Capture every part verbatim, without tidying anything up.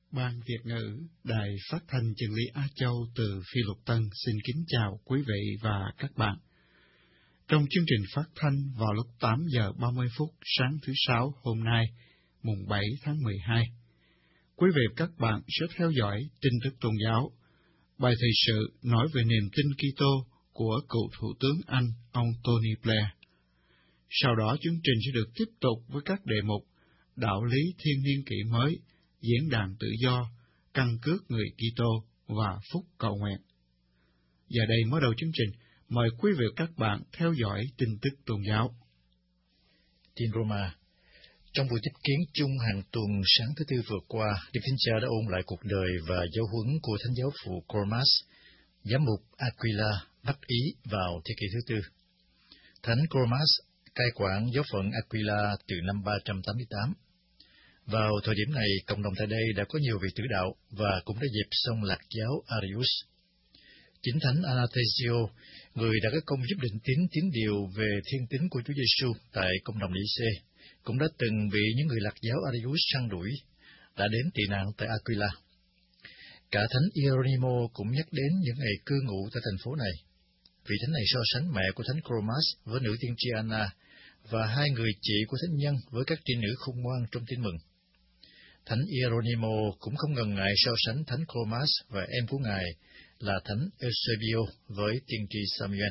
Ban Việt ngữ Đài Phát thanh Chân lý Á Châu từ Phi Luật Tân xin kính chào quý vị và các bạn. Trong chương trình phát thanh vào lúc tám giờ ba mươi phút sáng thứ Sáu hôm nay, mùng bảy tháng mười hai, quý vị và các bạn sẽ theo dõi tin tức tôn giáo. Bài thời sự nói về niềm tin Kitô của cựu Thủ tướng Anh ông Tony Blair. Sau đó chương trình sẽ được tiếp tục với các đề mục Đạo lý thiên niên kỷ mới, Diễn đàn tự do, Căn cước người Kitô và Phúc cầu nguyện. Giờ đây mở đầu chương trình, mời quý vị và các bạn theo dõi tin tức tôn giáo. Tin Roma. Trong buổi tiếp kiến chung hàng tuần sáng thứ Tư vừa qua, Đức Thánh Cha đã ôn lại cuộc đời và giáo huấn của Thánh giáo phụ Cormas, giám mục Aquila Bắc Ý vào thế kỷ thứ Tư. Thánh Cormas cai quản giáo phận Aquila từ năm ba trăm tám mươi tám. Vào thời điểm này, cộng đồng tại đây đã có nhiều vị tử đạo và cũng đã dẹp xong lạc giáo Arius. Chính Thánh Anastasio, người đã có công giúp định tín tín điều về thiên tín của Chúa Giêsu tại cộng đồng Nice, cũng đã từng bị những người lạc giáo Arius săn đuổi, đã đến tị nạn tại Aquila. Cả Thánh Hieronimo cũng nhắc đến những ngày cư ngụ tại thành phố này. Vị thánh này so sánh mẹ của Thánh Cormas với nữ tiên tri Anna và hai người chị của thánh nhân với các tiên nữ khôn ngoan trong tin mừng. Thánh Hieronimo cũng không ngần ngại so sánh Thánh Cormas và em của ngài là Thánh Eusebio với tiên tri Samuel.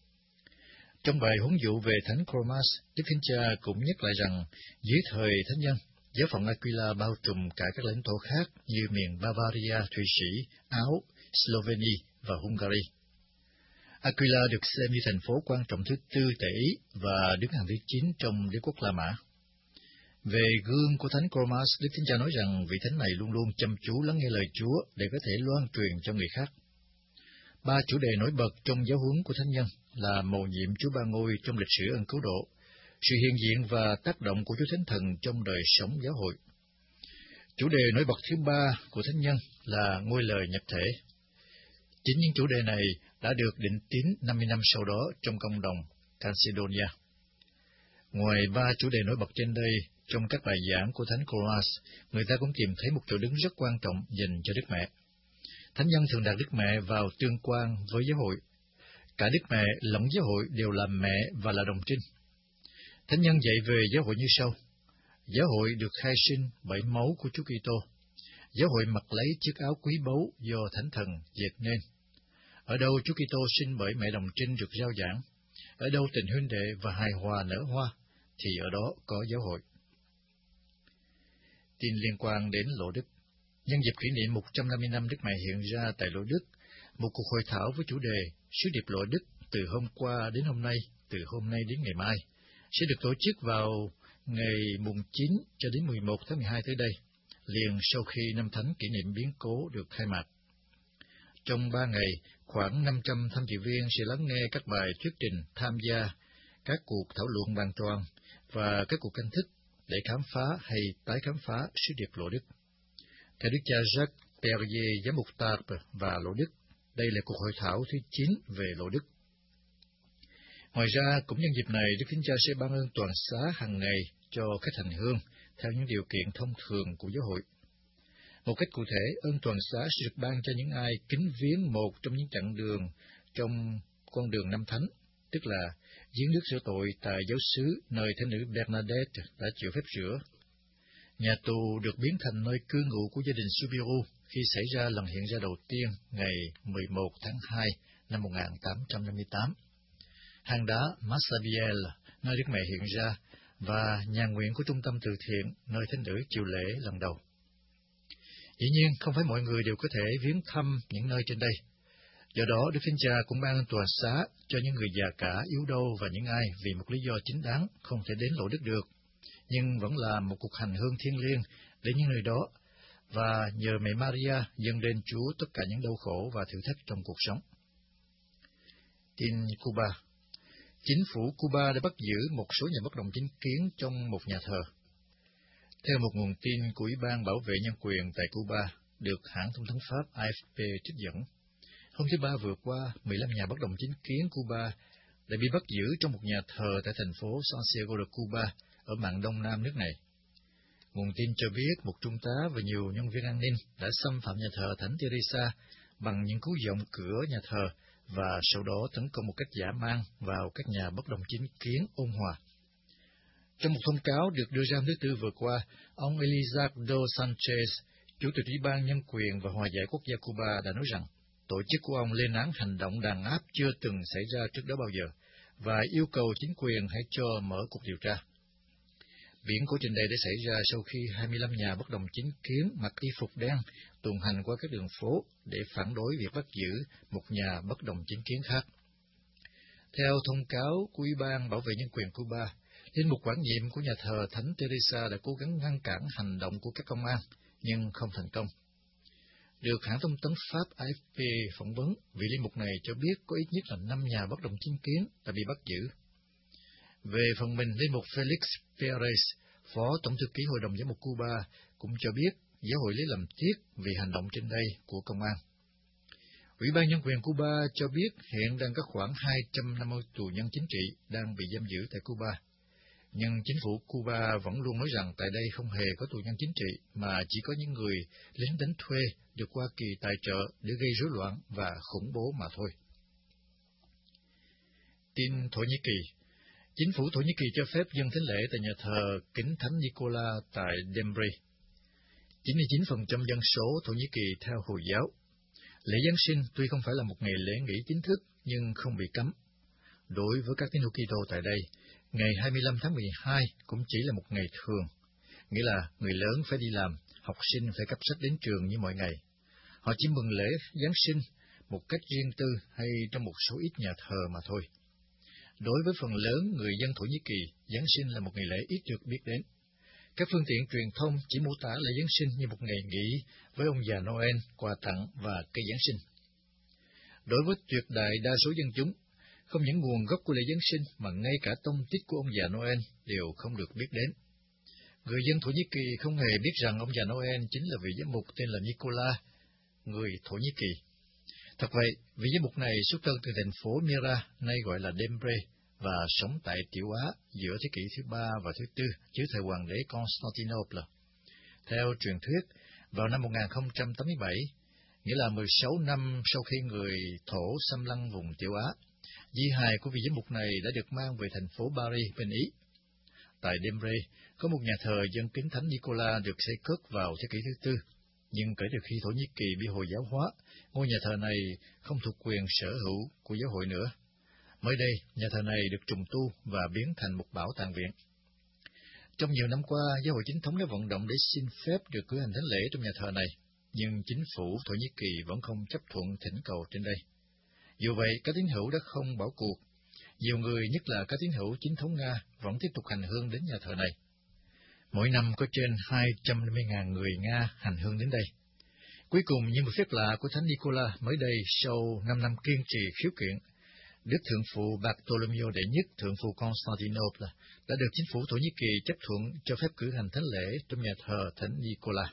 Trong bài huấn dụ về Thánh Cormas, Đức Thánh Cha cũng nhắc lại rằng dưới thời thánh nhân, giáo phận Aquila bao trùm cả các lãnh thổ khác như miền Bavaria, Thụy Sĩ, Áo, Slovenia và Hungary. Aquila được xem như thành phố quan trọng thứ tư tại Ý và đứng hàng thứ chín trong đế quốc La Mã. Về gương của Thánh Cormas, Đức Thánh Cha nói rằng vị thánh này luôn luôn chăm chú lắng nghe lời Chúa để có thể loan truyền cho người khác. Ba chủ đề nổi bật trong giáo huấn của thánh nhân là mầu nhiệm Chúa Ba Ngôi trong lịch sử ân cứu độ, sự hiện diện và tác động của Chúa Thánh Thần trong đời sống giáo hội. Chủ đề nổi bật thứ ba của thánh nhân là ngôi lời nhập thể. Chính những chủ đề này đã được định tín năm mươi năm sau đó trong cộng đồng Calcedonia. Ngoài ba chủ đề nổi bật trên đây, trong các bài giảng của Thánh Cormas, người ta cũng tìm thấy một chỗ đứng rất quan trọng dành cho Đức Mẹ. Thánh nhân thường đặt Đức Mẹ vào tương quan với giáo hội. Cả Đức Mẹ lẫn giáo hội đều là mẹ và là đồng trinh. Thánh nhân dạy về giáo hội như sau: giáo hội được khai sinh bởi máu của Chúa Kitô. Giáo hội mặc lấy chiếc áo quý báu do Thánh Thần dệt nên. Ở đâu Chúa Kitô sinh bởi mẹ đồng trinh được rao giảng, ở đâu tình huynh đệ và hài hòa nở hoa, thì ở đó có giáo hội. Tin liên quan đến Lộ Đức. Nhân dịp kỷ niệm một trăm năm mươi năm Đức Mẹ hiện ra tại Lộ Đức, một cuộc hội thảo với chủ đề Sứ điệp Lộ Đức từ hôm qua đến hôm nay, từ hôm nay đến ngày mai, sẽ được tổ chức vào ngày mùng chín cho đến mười một tháng mười hai tới đây, liền sau khi năm thánh kỷ niệm biến cố được khai mạc. Trong ba ngày, khoảng năm trăm tham dự viên sẽ lắng nghe các bài thuyết trình, tham gia các cuộc thảo luận bàn tròn và các cuộc canh thức để khám phá hay tái khám phá sứ điệp Lộ Đức. Theo Đức cha Jacques Perrier, giám mục Tarbes và Lộ Đức, đây là cuộc hội thảo thứ chín về Lộ Đức. Ngoài ra, cũng nhân dịp này, Đức Thánh Cha sẽ ban ơn toàn xá hàng ngày cho khách hành hương theo những điều kiện thông thường của giáo hội. Một cách cụ thể, ơn toàn xá sẽ được ban cho những ai kính viếng một trong những chặng đường trong con đường năm thánh, tức là giếng nước rửa tội tại giáo xứ nơi thánh nữ Bernadette đã chịu phép rửa, nhà tù được biến thành nơi cư ngụ của gia đình Subiru khi xảy ra lần hiện ra đầu tiên ngày mười một tháng hai năm một nghìn tám trăm năm mươi tám, hang đá Massabielle nơi Đức Mẹ hiện ra và nhà nguyện của trung tâm từ thiện nơi thánh nữ chịu lễ lần đầu. Dĩ nhiên, không phải mọi người đều có thể viếng thăm những nơi trên đây. Do đó, Đức Thánh Cha cũng ban tòa xá cho những người già cả, yếu đuối và những ai vì một lý do chính đáng không thể đến Lộ Đức được, nhưng vẫn là một cuộc hành hương thiêng liêng đến những nơi đó, và nhờ mẹ Maria dâng lên Chúa tất cả những đau khổ và thử thách trong cuộc sống. Tin Cuba. Chính phủ Cuba đã bắt giữ một số nhà bất đồng chính kiến trong một nhà thờ. Theo một nguồn tin của Ủy ban Bảo vệ Nhân quyền tại Cuba, được hãng thông tấn Pháp A F P trích dẫn, hôm thứ Ba vừa qua, mười lăm nhà bất đồng chính kiến Cuba đã bị bắt giữ trong một nhà thờ tại thành phố Santiago de Cuba, ở mạn đông nam nước này. Nguồn tin cho biết một trung tá và nhiều nhân viên an ninh đã xâm phạm nhà thờ Thánh Teresa bằng những cú dọng cửa nhà thờ và sau đó tấn công một cách dã man vào các nhà bất đồng chính kiến ôn hòa. Trong một thông cáo được đưa ra thứ Tư vừa qua, ông Elizardo Sanchez, Chủ tịch Ủy ban Nhân quyền và Hòa giải Quốc gia Cuba đã nói rằng tổ chức của ông lên án hành động đàn áp chưa từng xảy ra trước đó bao giờ và yêu cầu chính quyền hãy cho mở cuộc điều tra. Biển của trình đây đã xảy ra sau khi hai mươi lăm nhà bất đồng chính kiến mặc y phục đen tuần hành qua các đường phố để phản đối việc bắt giữ một nhà bất đồng chính kiến khác. Theo thông cáo của Ủy ban Bảo vệ Nhân quyền Cuba, linh mục quản nhiệm của nhà thờ Thánh Teresa đã cố gắng ngăn cản hành động của các công an, nhưng không thành công. Được hãng thông tấn Pháp a ép pê phỏng vấn, vị linh mục này cho biết có ít nhất là năm nhà bất đồng chính kiến đã bị bắt giữ. Về phần mình, linh mục Felix Perez, Phó Tổng thư ký Hội đồng Giám mục Cuba, cũng cho biết giáo hội lấy làm tiếc vì hành động trên đây của công an. Ủy ban Nhân quyền Cuba cho biết hiện đang có khoảng hai trăm năm mươi tù nhân chính trị đang bị giam giữ tại Cuba. Nhưng chính phủ Cuba vẫn luôn nói rằng tại đây không hề có tù nhân chính trị, mà chỉ có những người lính đánh thuê được Hoa Kỳ tài trợ để gây rối loạn và khủng bố mà thôi. Tin Thổ Nhĩ Kỳ. Chính phủ Thổ Nhĩ Kỳ cho phép dâng thánh lễ tại nhà thờ Kính Thánh Nicola tại Demre. chín mươi chín phần trăm dân số Thổ Nhĩ Kỳ theo Hồi giáo. Lễ Giáng sinh tuy không phải là một ngày lễ nghỉ chính thức, nhưng không bị cấm. Đối với các tín hữu Kitô tại đây, ngày hai mươi lăm tháng mười hai cũng chỉ là một ngày thường, nghĩa là người lớn phải đi làm, học sinh phải cắp sách đến trường như mọi ngày. Họ chỉ mừng lễ Giáng sinh một cách riêng tư hay trong một số ít nhà thờ mà thôi. Đối với phần lớn người dân Thổ Nhĩ Kỳ, Giáng sinh là một ngày lễ ít được biết đến. Các phương tiện truyền thông chỉ mô tả lễ Giáng sinh như một ngày nghỉ với ông già Noel, quà tặng và cây Giáng sinh. Đối với tuyệt đại đa số dân chúng, không những nguồn gốc của lễ Giáng sinh mà ngay cả tông tích của ông già Noel đều không được biết đến. Người dân Thổ Nhĩ Kỳ không hề biết rằng ông già Noel chính là vị giám mục tên là Nicola, người Thổ Nhĩ Kỳ. Thật vậy, vị giám mục này xuất thân từ thành phố Mira, nay gọi là Demre, và sống tại Tiểu Á giữa thế kỷ thứ ba và thứ tư dưới thời hoàng đế Constantinople. Theo truyền thuyết, vào năm một nghìn không trăm tám mươi bảy, nghĩa là mười sáu năm sau khi người Thổ xâm lăng vùng Tiểu Á, di hài của vị giám mục này đã được mang về thành phố Paris bên Ý. Tại Demre, có một nhà thờ dân kính Thánh Nicola được xây cất vào thế kỷ thứ tư, nhưng kể từ khi Thổ Nhĩ Kỳ bị Hồi giáo hóa, ngôi nhà thờ này không thuộc quyền sở hữu của giáo hội nữa. Mới đây, nhà thờ này được trùng tu và biến thành một bảo tàng viện. Trong nhiều năm qua, giáo hội chính thống đã vận động để xin phép được cử hành thánh lễ trong nhà thờ này, nhưng chính phủ Thổ Nhĩ Kỳ vẫn không chấp thuận thỉnh cầu trên đây. Dù vậy, các tín hữu đã không bỏ cuộc. Nhiều người, nhất là các tín hữu chính thống Nga, vẫn tiếp tục hành hương đến nhà thờ này. Mỗi năm có trên hai trăm năm mươi nghìn người Nga hành hương đến đây. Cuối cùng, như một phép lạ của Thánh Nicola, mới đây, sau năm năm kiên trì khiếu kiện, Đức Thượng phụ Bartolomeo đệ nhất, Thượng phụ Constantinople, đã được chính phủ Thổ Nhĩ Kỳ chấp thuận cho phép cử hành thánh lễ trong nhà thờ Thánh Nicola.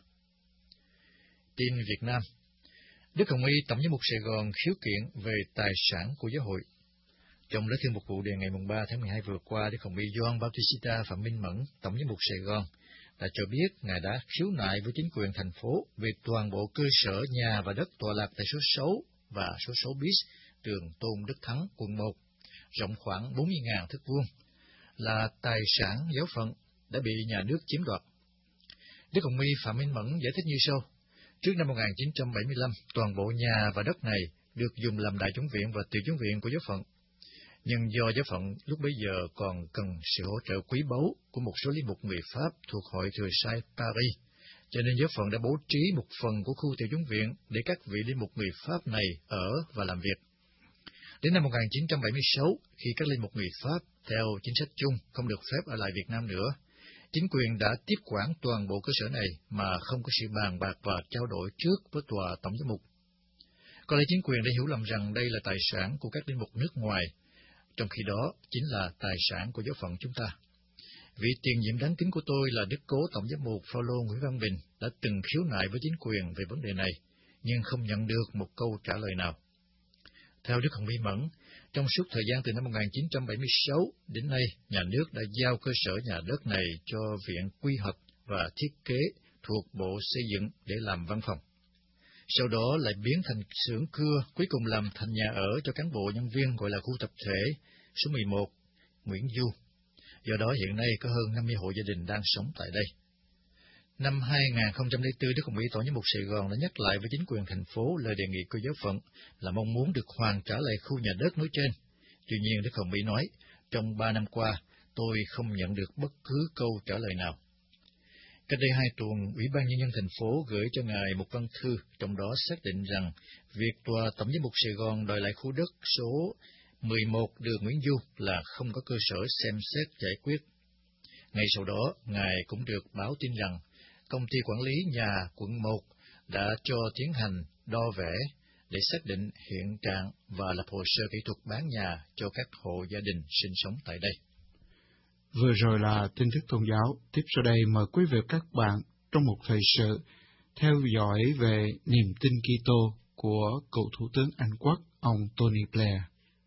Tin Việt Nam. Đức Hồng Y Tổng giám mục Sài Gòn khiếu kiện về tài sản của giáo hội. Trong lá thư mục vụ đề ngày ba tháng mười hai vừa qua, Đức Hồng Y Gioan Bautista Phạm Minh Mẫn, Tổng giám mục Sài Gòn, đã cho biết Ngài đã khiếu nại với chính quyền thành phố về toàn bộ cơ sở nhà và đất tọa lạc tại số sáu và số sáu bis đường Tôn Đức Thắng, quận một, rộng khoảng bốn mươi nghìn thước vuông, là tài sản giáo phận đã bị nhà nước chiếm đoạt. Đức Hồng Y Phạm Minh Mẫn giải thích như sau. Trước năm một nghìn chín trăm bảy mươi lăm, toàn bộ nhà và đất này được dùng làm đại chúng viện và tiểu chúng viện của giáo phận. Nhưng do giáo phận lúc bấy giờ còn cần sự hỗ trợ quý báu của một số linh mục người Pháp thuộc hội Thừa Sai Paris, cho nên giáo phận đã bố trí một phần của khu tiểu chúng viện để các vị linh mục người Pháp này ở và làm việc. Đến năm một nghìn chín trăm bảy mươi sáu, khi các linh mục người Pháp theo chính sách chung không được phép ở lại Việt Nam nữa, chính quyền đã tiếp quản toàn bộ cơ sở này mà không có sự bàn bạc và trao đổi trước với tòa tổng giám mục. Có lẽ chính quyền đã hiểu lầm rằng đây là tài sản của các linh mục nước ngoài, trong khi đó chính là tài sản của giáo phận chúng ta. Vị tiền nhiệm đáng kính của tôi là Đức Cố Tổng giám mục Phao-lô Nguyễn Văn Bình đã từng khiếu nại với chính quyền về vấn đề này, nhưng không nhận được một câu trả lời nào. Theo Đức Hồng Y Mẫn, trong suốt thời gian từ năm một nghìn chín trăm bảy mươi sáu đến nay, nhà nước đã giao cơ sở nhà đất này cho Viện Quy hoạch và thiết kế thuộc Bộ Xây dựng để làm văn phòng. Sau đó lại biến thành xưởng cưa, cuối cùng làm thành nhà ở cho cán bộ nhân viên gọi là khu tập thể số mười một, Nguyễn Du. Do đó hiện nay có hơn năm mươi hộ gia đình đang sống tại đây. Năm hai nghìn không trăm lẻ bốn, Đức Hồng Y Tổng giám mục Sài Gòn đã nhắc lại với chính quyền thành phố lời đề nghị của giáo phận là mong muốn được hoàn trả lại khu nhà đất nói trên. Tuy nhiên, Đức Hồng Y nói, trong ba năm qua, tôi không nhận được bất cứ câu trả lời nào. Cách đây hai tuần, Ủy ban Nhân dân thành phố gửi cho Ngài một văn thư, trong đó xác định rằng việc Tòa Tổng giám mục Sài Gòn đòi lại khu đất số mười một đường Nguyễn Du là không có cơ sở xem xét giải quyết. Ngay sau đó, Ngài cũng được báo tin rằng công ty quản lý nhà quận một đã cho tiến hành đo vẽ để xác định hiện trạng và lập hồ sơ kỹ thuật bán nhà cho các hộ gia đình sinh sống tại đây. Vừa rồi là tin tức tôn giáo. Tiếp sau đây mời quý vị các bạn trong một thời sự theo dõi về niềm tin Kitô của cựu Thủ tướng Anh Quốc, ông Tony Blair.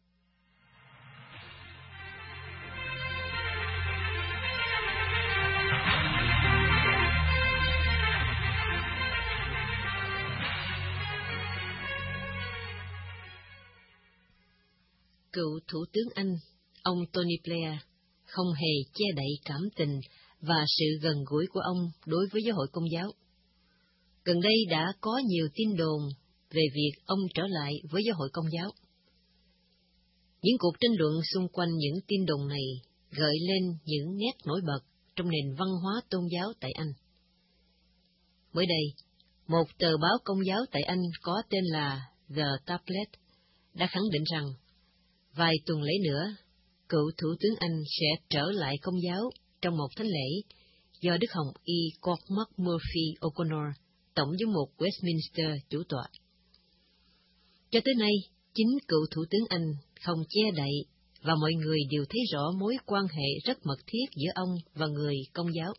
Cựu Thủ tướng Anh, ông Tony Blair, không hề che đậy cảm tình và sự gần gũi của ông đối với giáo hội Công giáo. Gần đây đã có nhiều tin đồn về việc ông trở lại với giáo hội Công giáo. Những cuộc tranh luận xung quanh những tin đồn này gợi lên những nét nổi bật trong nền văn hóa tôn giáo tại Anh. Mới đây, một tờ báo Công giáo tại Anh có tên là The Tablet đã khẳng định rằng vài tuần lễ nữa, cựu Thủ tướng Anh sẽ trở lại Công giáo trong một thánh lễ do Đức Hồng Y Cormac Murphy O'Connor, Tổng giám mục Westminster chủ tọa. Cho tới nay, chính cựu Thủ tướng Anh không che đậy và mọi người đều thấy rõ mối quan hệ rất mật thiết giữa ông và người Công giáo.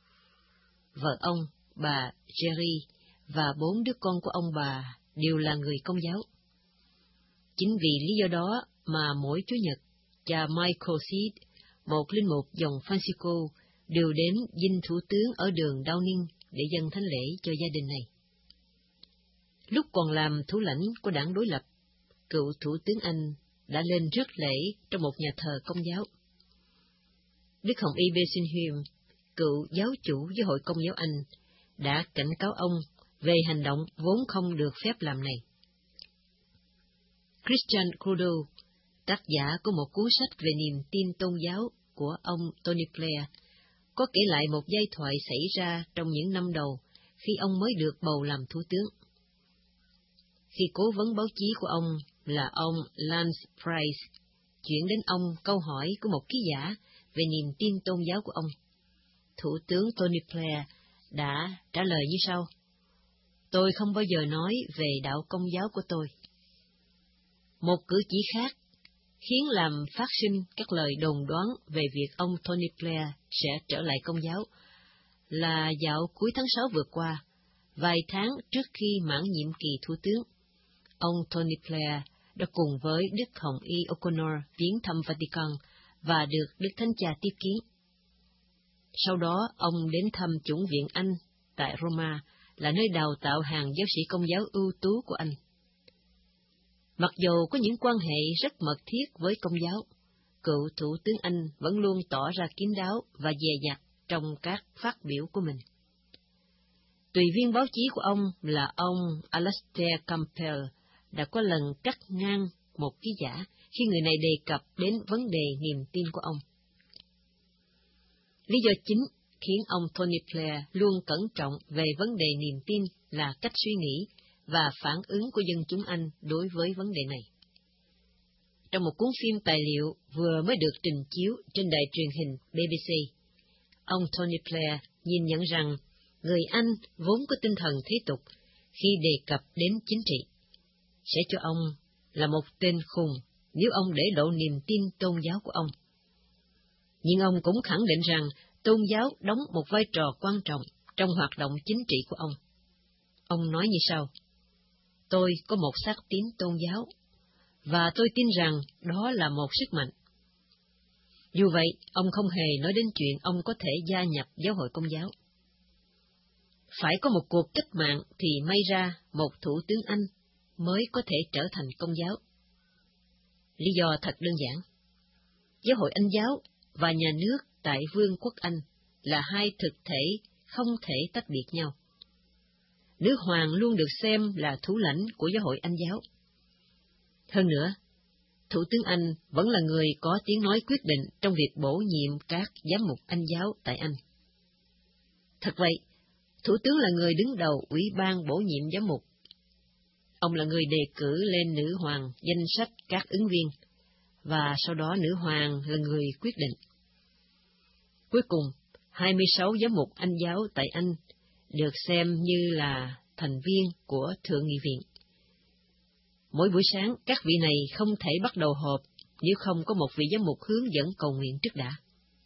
Vợ ông, bà Jerry, và bốn đứa con của ông bà đều là người Công giáo. Chính vì lý do đó mà mỗi Chủ nhật, cha Michael Seed, một linh mục dòng Francisco, đều đến dinh thủ tướng ở đường Downing để dâng thánh lễ cho gia đình này. Lúc còn làm thủ lãnh của đảng đối lập, cựu Thủ tướng Anh đã lên rước lễ trong một nhà thờ Công giáo. Đức Hồng Y Bessingham, cựu giáo chủ giáo hội Công giáo Anh, đã cảnh cáo ông về hành động vốn không được phép làm này. Christian Trudeau, tác giả của một cuốn sách về niềm tin tôn giáo của ông Tony Blair, có kể lại một giai thoại xảy ra trong những năm đầu khi ông mới được bầu làm thủ tướng. Khi cố vấn báo chí của ông là ông Lance Price chuyển đến ông câu hỏi của một ký giả về niềm tin tôn giáo của ông, Thủ tướng Tony Blair đã trả lời như sau: "Tôi không bao giờ nói về đạo Công giáo của tôi." Một cử chỉ khác khiến làm phát sinh các lời đồn đoán về việc ông Tony Blair sẽ trở lại Công giáo là dạo cuối tháng sáu vừa qua, vài tháng trước khi mãn nhiệm kỳ thủ tướng, ông Tony Blair đã cùng với Đức Hồng Y O'Connor viếng thăm Vatican và được Đức Thánh Cha tiếp kiến. Sau đó, ông đến thăm Chủng viện Anh tại Roma, là nơi đào tạo hàng giáo sĩ Công giáo ưu tú của Anh. Mặc dù có những quan hệ rất mật thiết với Công giáo, cựu Thủ tướng Anh vẫn luôn tỏ ra kín đáo và dè dặt trong các phát biểu của mình. Tùy viên báo chí của ông là ông Alastair Campbell đã có lần cắt ngang một ký giả khi người này đề cập đến vấn đề niềm tin của ông. Lý do chính khiến ông Tony Blair luôn cẩn trọng về vấn đề niềm tin là cách suy nghĩ và phản ứng của dân chúng Anh đối với vấn đề này. Trong một cuốn phim tài liệu vừa mới được trình chiếu trên đài truyền hình B B C, ông Tony Blair nhìn nhận rằng người Anh vốn có tinh thần thế tục khi đề cập đến chính trị, sẽ cho ông là một tên khùng nếu ông để lộ niềm tin tôn giáo của ông. Nhưng ông cũng khẳng định rằng tôn giáo đóng một vai trò quan trọng trong hoạt động chính trị của ông. Ông nói như sau: "Tôi có một xác tín tôn giáo, và tôi tin rằng đó là một sức mạnh." Dù vậy, ông không hề nói đến chuyện ông có thể gia nhập giáo hội Công giáo. phải có một cuộc cách mạng thì may ra một thủ tướng Anh mới có thể trở thành Công giáo. Lý do thật đơn giản. Giáo hội Anh giáo và nhà nước tại Vương quốc Anh là hai thực thể không thể tách biệt nhau. Nữ hoàng luôn được xem là thủ lãnh của giáo hội Anh giáo. Hơn nữa, Thủ tướng Anh vẫn là người có tiếng nói quyết định trong việc bổ nhiệm các giám mục Anh giáo tại Anh. Thật vậy, Thủ tướng là người đứng đầu Ủy ban bổ nhiệm giám mục. Ông là người đề cử lên nữ hoàng danh sách các ứng viên, và sau đó nữ hoàng là người quyết định. Cuối cùng, hai mươi sáu giám mục Anh giáo tại Anh được xem như là thành viên của Thượng nghị viện. Mỗi buổi sáng, các vị này không thể bắt đầu họp nếu không có một vị giám mục hướng dẫn cầu nguyện trước đã.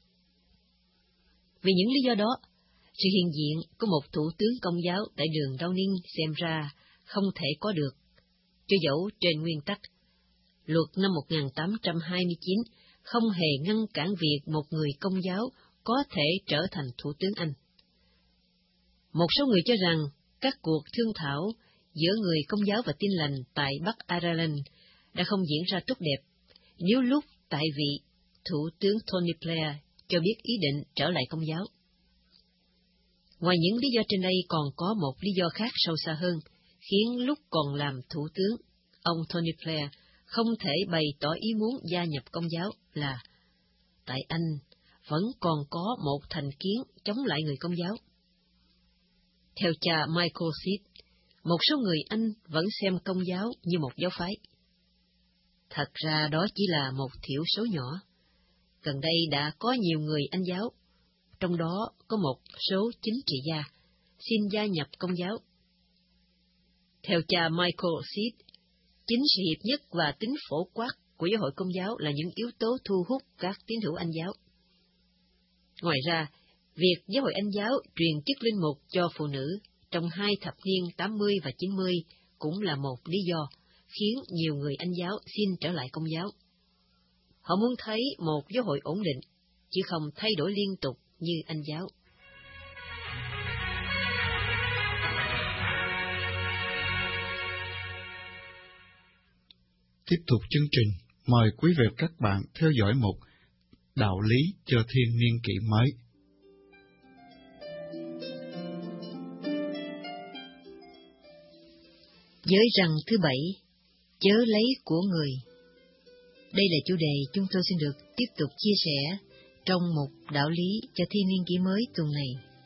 Vì những lý do đó, sự hiện diện của một thủ tướng Công giáo tại đường Downing xem ra không thể có được, cho dẫu trên nguyên tắc, luật năm một nghìn tám trăm hai mươi chín không hề ngăn cản việc một người Công giáo có thể trở thành thủ tướng Anh. Một số người cho rằng các cuộc thương thảo giữa người Công giáo và Tin lành tại Bắc Ireland đã không diễn ra tốt đẹp, nếu lúc tại vị Thủ tướng Tony Blair cho biết ý định trở lại Công giáo. Ngoài những lý do trên đây còn có một lý do khác sâu xa hơn, khiến lúc còn làm thủ tướng, ông Tony Blair không thể bày tỏ ý muốn gia nhập Công giáo là tại Anh vẫn còn có một thành kiến chống lại người Công giáo. Theo cha Michael Seed, một số người Anh vẫn xem Công giáo như một giáo phái. Thật ra đó chỉ là một thiểu số nhỏ. Gần đây đã có nhiều người Anh giáo, trong đó có một số chính trị gia, xin gia nhập Công giáo. Theo cha Michael Seed, chính sự hiệp nhất và tính phổ quát của giáo hội Công giáo là những yếu tố thu hút các tín hữu Anh giáo. Ngoài ra, việc giáo hội Anh giáo truyền chức linh mục cho phụ nữ trong hai thập niên tám mươi và chín mươi cũng là một lý do khiến nhiều người Anh giáo xin trở lại Công giáo. Họ muốn thấy một giáo hội ổn định, chứ không thay đổi liên tục như Anh giáo. Tiếp tục chương trình, mời quý vị và các bạn theo dõi một đạo lý cho thiên niên kỷ mới. Giới răn thứ bảy, chớ lấy của người. Đây là chủ đề chúng tôi xin được tiếp tục chia sẻ trong một đạo lý cho thiên niên kỷ mới tuần này.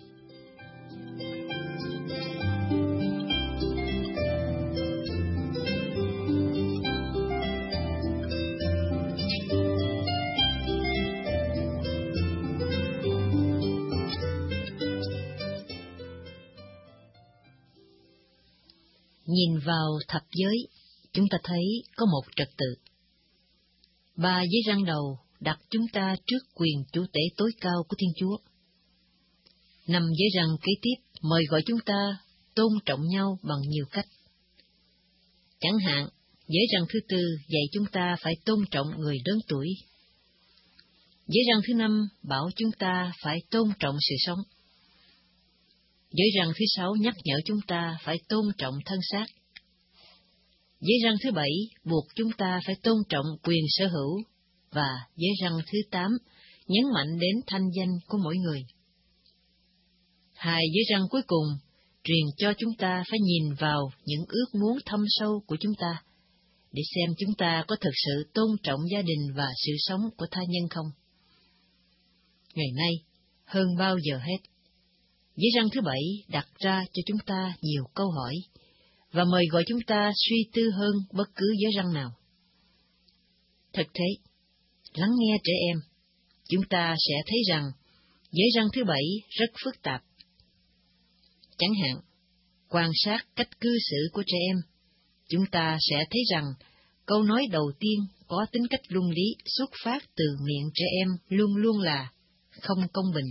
Nhìn vào thập giới, chúng ta thấy có một trật tự. Ba giới răn đầu đặt chúng ta trước quyền chủ tể tối cao của Thiên Chúa. Năm giới răn kế tiếp mời gọi chúng ta tôn trọng nhau bằng nhiều cách. Chẳng hạn, giới răn thứ tư dạy chúng ta phải tôn trọng người lớn tuổi. Giới răn thứ năm bảo chúng ta phải tôn trọng sự sống. Giới răn thứ sáu nhắc nhở chúng ta phải tôn trọng thân xác. Giới răn thứ bảy buộc chúng ta phải tôn trọng quyền sở hữu, và giới răn thứ tám nhấn mạnh đến thanh danh của mỗi người. Hai giới răn cuối cùng truyền cho chúng ta phải nhìn vào những ước muốn thâm sâu của chúng ta, để xem chúng ta có thực sự tôn trọng gia đình và sự sống của tha nhân không. Ngày nay, hơn bao giờ hết, giới răn thứ bảy đặt ra cho chúng ta nhiều câu hỏi, và mời gọi chúng ta suy tư hơn bất cứ giới răn nào. Thực thế, lắng nghe trẻ em, chúng ta sẽ thấy rằng giới răn thứ bảy rất phức tạp. Chẳng hạn, quan sát cách cư xử của trẻ em, chúng ta sẽ thấy rằng câu nói đầu tiên có tính cách luân lý xuất phát từ miệng trẻ em luôn luôn là không công bình.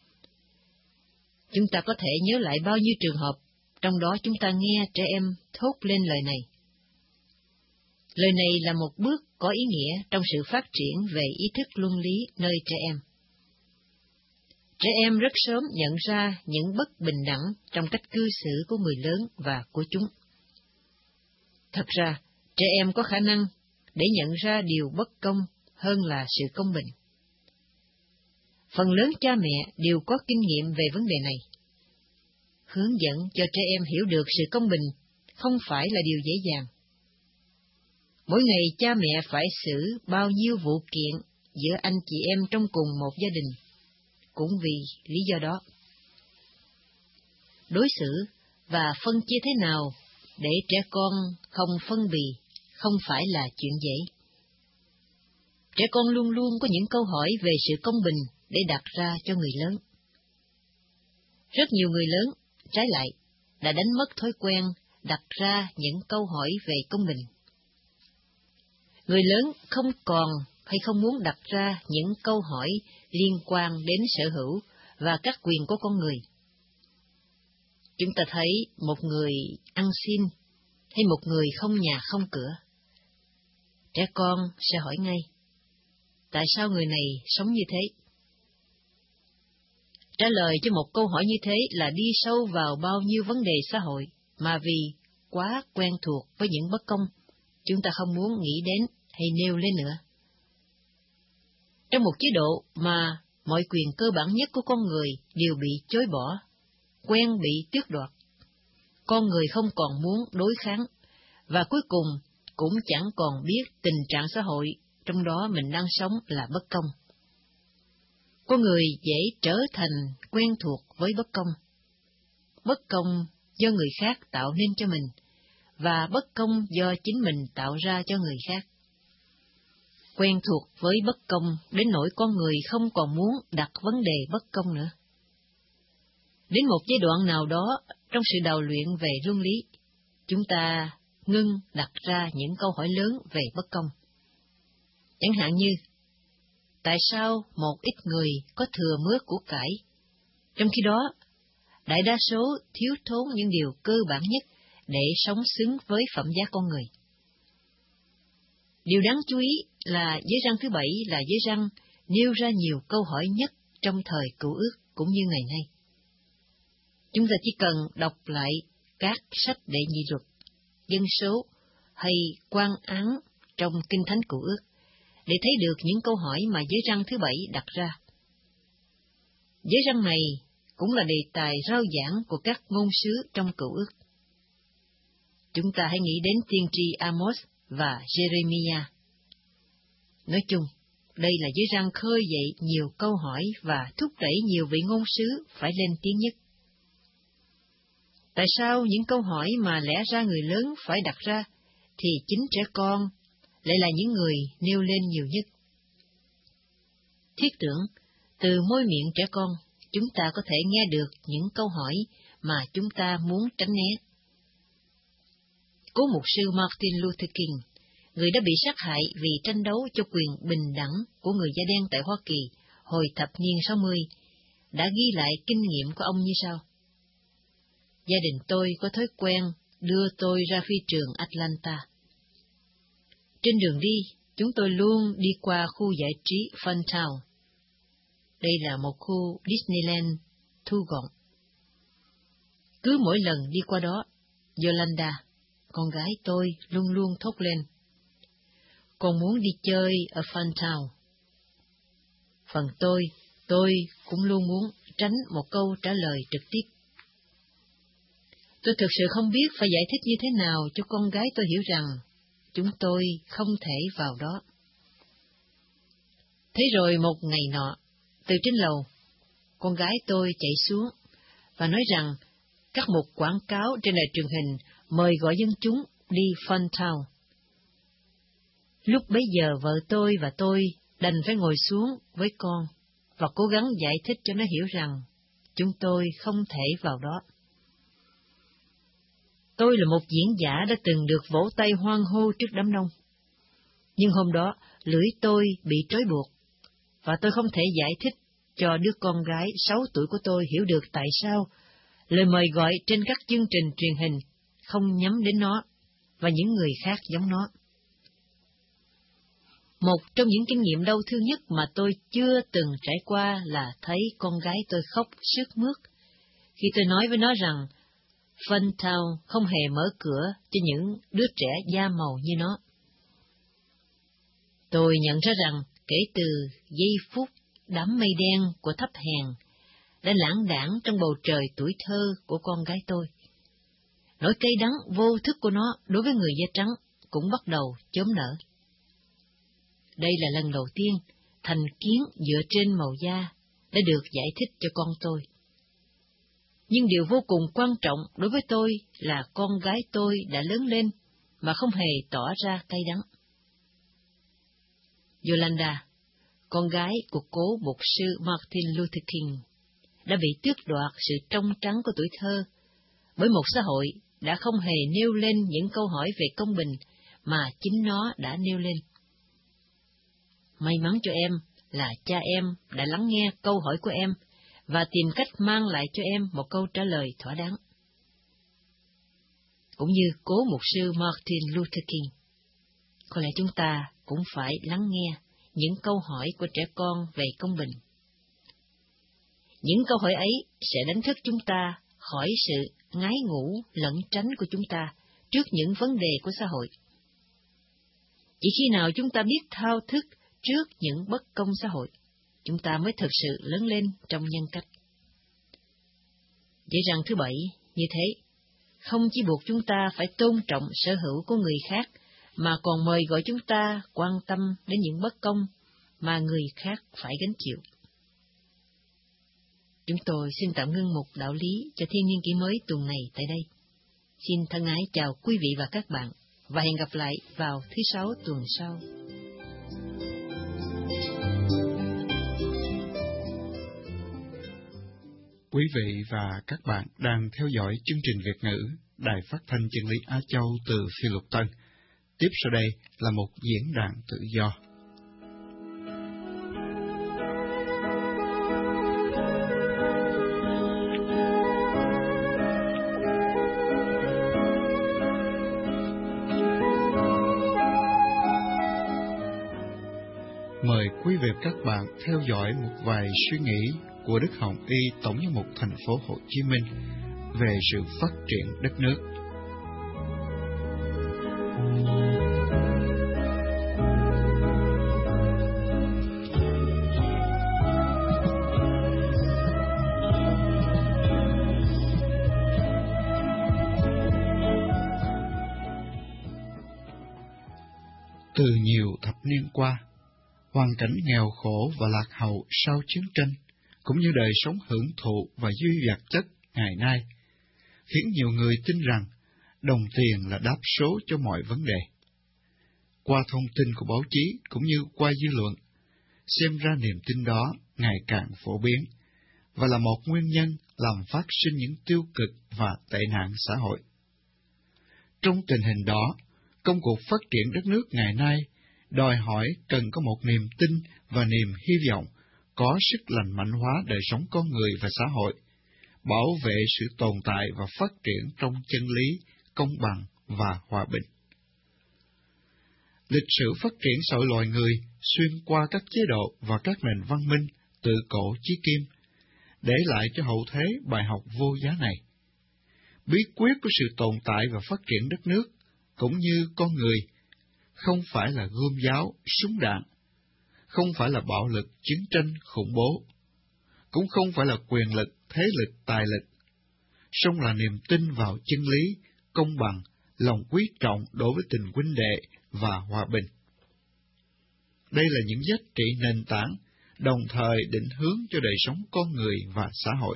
Chúng ta có thể nhớ lại bao nhiêu trường hợp, trong đó chúng ta nghe trẻ em thốt lên lời này. Lời này là một bước có ý nghĩa trong sự phát triển về ý thức luân lý nơi trẻ em. Trẻ em rất sớm nhận ra những bất bình đẳng trong cách cư xử của người lớn và của chúng. Thật ra, trẻ em có khả năng để nhận ra điều bất công hơn là sự công bình. Phần lớn cha mẹ đều có kinh nghiệm về vấn đề này. Hướng dẫn cho trẻ em hiểu được sự công bình không phải là điều dễ dàng. Mỗi ngày cha mẹ phải xử bao nhiêu vụ kiện giữa anh chị em trong cùng một gia đình, cũng vì lý do đó. Đối xử và phân chia thế nào để trẻ con không phân bì không phải là chuyện dễ. Trẻ con luôn luôn có những câu hỏi về sự công bình để đặt ra cho người lớn. Rất nhiều người lớn, trái lại, đã đánh mất thói quen đặt ra những câu hỏi về công bình. Người lớn không còn hay không muốn đặt ra những câu hỏi liên quan đến sở hữu và các quyền của con người. Chúng ta thấy một người ăn xin hay một người không nhà không cửa. Trẻ con sẽ hỏi ngay, tại sao người này sống như thế? Trả lời cho một câu hỏi như thế là đi sâu vào bao nhiêu vấn đề xã hội mà vì quá quen thuộc với những bất công, chúng ta không muốn nghĩ đến hay nêu lên nữa. Trong một chế độ mà mọi quyền cơ bản nhất của con người đều bị chối bỏ, quen bị tước đoạt, con người không còn muốn đối kháng, và cuối cùng cũng chẳng còn biết tình trạng xã hội trong đó mình đang sống là bất công. Con người dễ trở thành quen thuộc với bất công. Bất công do người khác tạo nên cho mình, và bất công do chính mình tạo ra cho người khác. Quen thuộc với bất công đến nỗi con người không còn muốn đặt vấn đề bất công nữa. Đến một giai đoạn nào đó trong sự đào luyện về luân lý, chúng ta ngưng đặt ra những câu hỏi lớn về bất công. Chẳng hạn như, tại sao một ít người có thừa mứa của cải, trong khi đó đại đa số thiếu thốn những điều cơ bản nhất để sống xứng với phẩm giá con người? Điều đáng chú ý là giới răn thứ bảy là giới răn nêu ra nhiều câu hỏi nhất trong thời Cựu Ước cũng như ngày nay. Chúng ta chỉ cần đọc lại các sách đệ nhị luật, dân số hay quan án trong Kinh Thánh Cựu Ước để thấy được những câu hỏi mà giới răn thứ bảy đặt ra. Giới răn này cũng là đề tài rao giảng của các ngôn sứ trong Cựu Ước. Chúng ta hãy nghĩ đến tiên tri Amos và Jeremiah. Nói chung, đây là giới răn khơi dậy nhiều câu hỏi và thúc đẩy nhiều vị ngôn sứ phải lên tiếng nhất. Tại sao những câu hỏi mà lẽ ra người lớn phải đặt ra, thì chính trẻ con lại là những người nêu lên nhiều nhất? Thiết tưởng, từ môi miệng trẻ con, chúng ta có thể nghe được những câu hỏi mà chúng ta muốn tránh né. Cố mục sư Martin Luther King, người đã bị sát hại vì tranh đấu cho quyền bình đẳng của người da đen tại Hoa Kỳ hồi thập niên sáu mươi, đã ghi lại kinh nghiệm của ông như sau. Gia đình tôi có thói quen đưa tôi ra phi trường Atlanta. Trên đường đi, chúng tôi luôn đi qua khu giải trí Funtown. Đây là một khu Disneyland thu gọn. Cứ mỗi lần đi qua đó, Yolanda, con gái tôi luôn luôn thốt lên, con muốn đi chơi ở Funtown. Phần tôi, tôi cũng luôn muốn tránh một câu trả lời trực tiếp. Tôi thực sự không biết phải giải thích như thế nào cho con gái tôi hiểu rằng chúng tôi không thể vào đó. Thế rồi một ngày nọ, từ trên lầu, con gái tôi chạy xuống và nói rằng các mục quảng cáo trên đài truyền hình mời gọi dân chúng đi Funtown. Lúc bấy giờ vợ tôi và tôi đành phải ngồi xuống với con và cố gắng giải thích cho nó hiểu rằng chúng tôi không thể vào đó. Tôi là một diễn giả đã từng được vỗ tay hoan hô trước đám đông. Nhưng hôm đó, lưỡi tôi bị trói buộc, và tôi không thể giải thích cho đứa con gái sáu tuổi của tôi hiểu được tại sao lời mời gọi trên các chương trình truyền hình không nhắm đến nó và những người khác giống nó. Một trong những kinh nghiệm đau thương nhất mà tôi chưa từng trải qua là thấy con gái tôi khóc sướt mướt khi tôi nói với nó rằng Funtown không hề mở cửa cho những đứa trẻ da màu như nó. Tôi nhận ra rằng kể từ giây phút đám mây đen của thấp hèn đã lãng đãng trong bầu trời tuổi thơ của con gái tôi, nỗi cay đắng vô thức của nó đối với người da trắng cũng bắt đầu chớm nở. Đây là lần đầu tiên thành kiến dựa trên màu da đã được giải thích cho con tôi. Nhưng điều vô cùng quan trọng đối với tôi là con gái tôi đã lớn lên mà không hề tỏ ra cay đắng. Yolanda, con gái của cố mục sư Martin Luther King, đã bị tước đoạt sự trong trắng của tuổi thơ bởi một xã hội đã không hề nêu lên những câu hỏi về công bình mà chính nó đã nêu lên. May mắn cho em là cha em đã lắng nghe câu hỏi của em và tìm cách mang lại cho em một câu trả lời thỏa đáng. Cũng như cố mục sư Martin Luther King, có lẽ chúng ta cũng phải lắng nghe những câu hỏi của trẻ con về công bình. Những câu hỏi ấy sẽ đánh thức chúng ta khỏi sự ngái ngủ lẩn tránh của chúng ta trước những vấn đề của xã hội. Chỉ khi nào chúng ta biết thao thức trước những bất công xã hội, chúng ta mới thực sự lớn lên trong nhân cách. Vậy rằng thứ bảy, như thế, không chỉ buộc chúng ta phải tôn trọng sở hữu của người khác, mà còn mời gọi chúng ta quan tâm đến những bất công mà người khác phải gánh chịu. Chúng tôi xin tạm ngưng mục đạo lý cho Thiên Niên Kỷ Mới tuần này tại đây. Xin thân ái chào quý vị và các bạn, và hẹn gặp lại vào thứ Sáu tuần sau. Quý vị và các bạn đang theo dõi chương trình Việt ngữ Đài Phát thanh Chân lý Á Châu từ Phi Luật Tân. Tiếp sau đây là một diễn đàn tự do. Mời quý vị và các bạn theo dõi một vài suy nghĩ của Đức Hồng Y Tổng giám mục thành phố Hồ Chí Minh về sự phát triển đất nước. Từ nhiều thập niên qua, hoàn cảnh nghèo khổ và lạc hậu sau chiến tranh, cũng như đời sống hưởng thụ và duy vật chất ngày nay, khiến nhiều người tin rằng đồng tiền là đáp số cho mọi vấn đề. Qua thông tin của báo chí cũng như qua dư luận, xem ra niềm tin đó ngày càng phổ biến, và là một nguyên nhân làm phát sinh những tiêu cực và tệ nạn xã hội. Trong tình hình đó, công cuộc phát triển đất nước ngày nay đòi hỏi cần có một niềm tin và niềm hy vọng có sức lành mạnh hóa đời sống con người và xã hội, bảo vệ sự tồn tại và phát triển trong chân lý, công bằng và hòa bình. Lịch sử phát triển xã hội loài người xuyên qua các chế độ và các nền văn minh từ cổ chí kim, để lại cho hậu thế bài học vô giá này. Bí quyết của sự tồn tại và phát triển đất nước, cũng như con người, không phải là gươm giáo, súng đạn, không phải là bạo lực, chiến tranh, khủng bố, cũng không phải là quyền lực, thế lực, tài lực, song là niềm tin vào chân lý, công bằng, lòng quý trọng đối với tình huynh đệ và hòa bình. Đây là những giá trị nền tảng, đồng thời định hướng cho đời sống con người và xã hội.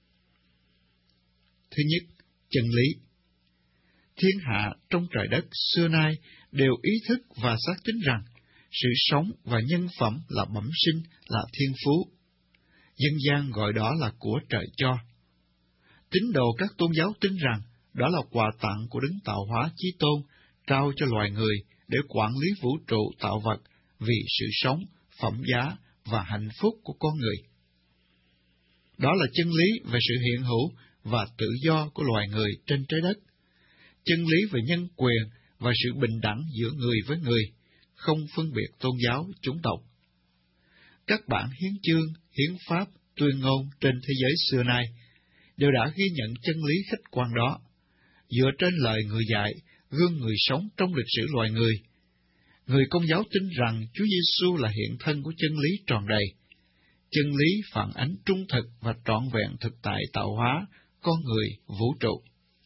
Thứ nhất, chân lý. Thiên hạ trong trời đất xưa nay đều ý thức và xác tín rằng sự sống và nhân phẩm là bẩm sinh, là thiên phú. Dân gian gọi đó là của trời cho. Tín đồ các tôn giáo tin rằng đó là quà tặng của Đấng Tạo Hóa Chí Tôn trao cho loài người để quản lý vũ trụ tạo vật vì sự sống, phẩm giá và hạnh phúc của con người. Đó là chân lý về sự hiện hữu và tự do của loài người trên trái đất, chân lý về nhân quyền và sự bình đẳng giữa người với người, không phân biệt tôn giáo, chủng tộc. Các bản hiến chương, hiến pháp, tuyên ngôn trên thế giới xưa nay đều đã ghi nhận chân lý khách quan đó, dựa trên lời người dạy, gương người sống trong lịch sử loài người. Người Công giáo tin rằng Chúa Giêsu là hiện thân của chân lý tròn đầy. Chân lý phản ánh trung thực và trọn vẹn thực tại tạo hóa, con người, vũ trụ.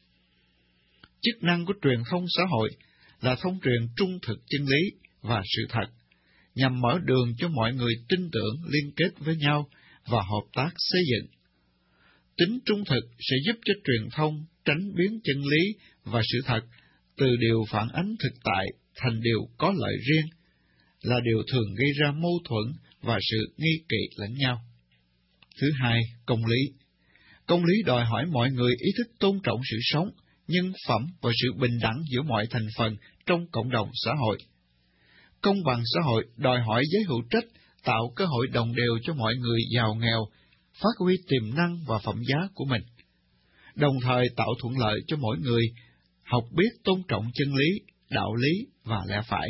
Chức năng của truyền thông xã hội là thông truyền trung thực chân lý và sự thật, nhằm mở đường cho mọi người tin tưởng liên kết với nhau và hợp tác xây dựng. Tính trung thực sẽ giúp cho truyền thông tránh biến chân lý và sự thật từ điều phản ánh thực tại thành điều có lợi riêng, là điều thường gây ra mâu thuẫn và sự nghi kỵ lẫn nhau. Thứ hai, công lý. Công lý đòi hỏi mọi người ý thức tôn trọng sự sống, nhân phẩm và sự bình đẳng giữa mọi thành phần trong cộng đồng xã hội. Công bằng xã hội đòi hỏi giới hữu trách tạo cơ hội đồng đều cho mọi người giàu nghèo, phát huy tiềm năng và phẩm giá của mình, đồng thời tạo thuận lợi cho mỗi người học biết tôn trọng chân lý, đạo lý và lẽ phải.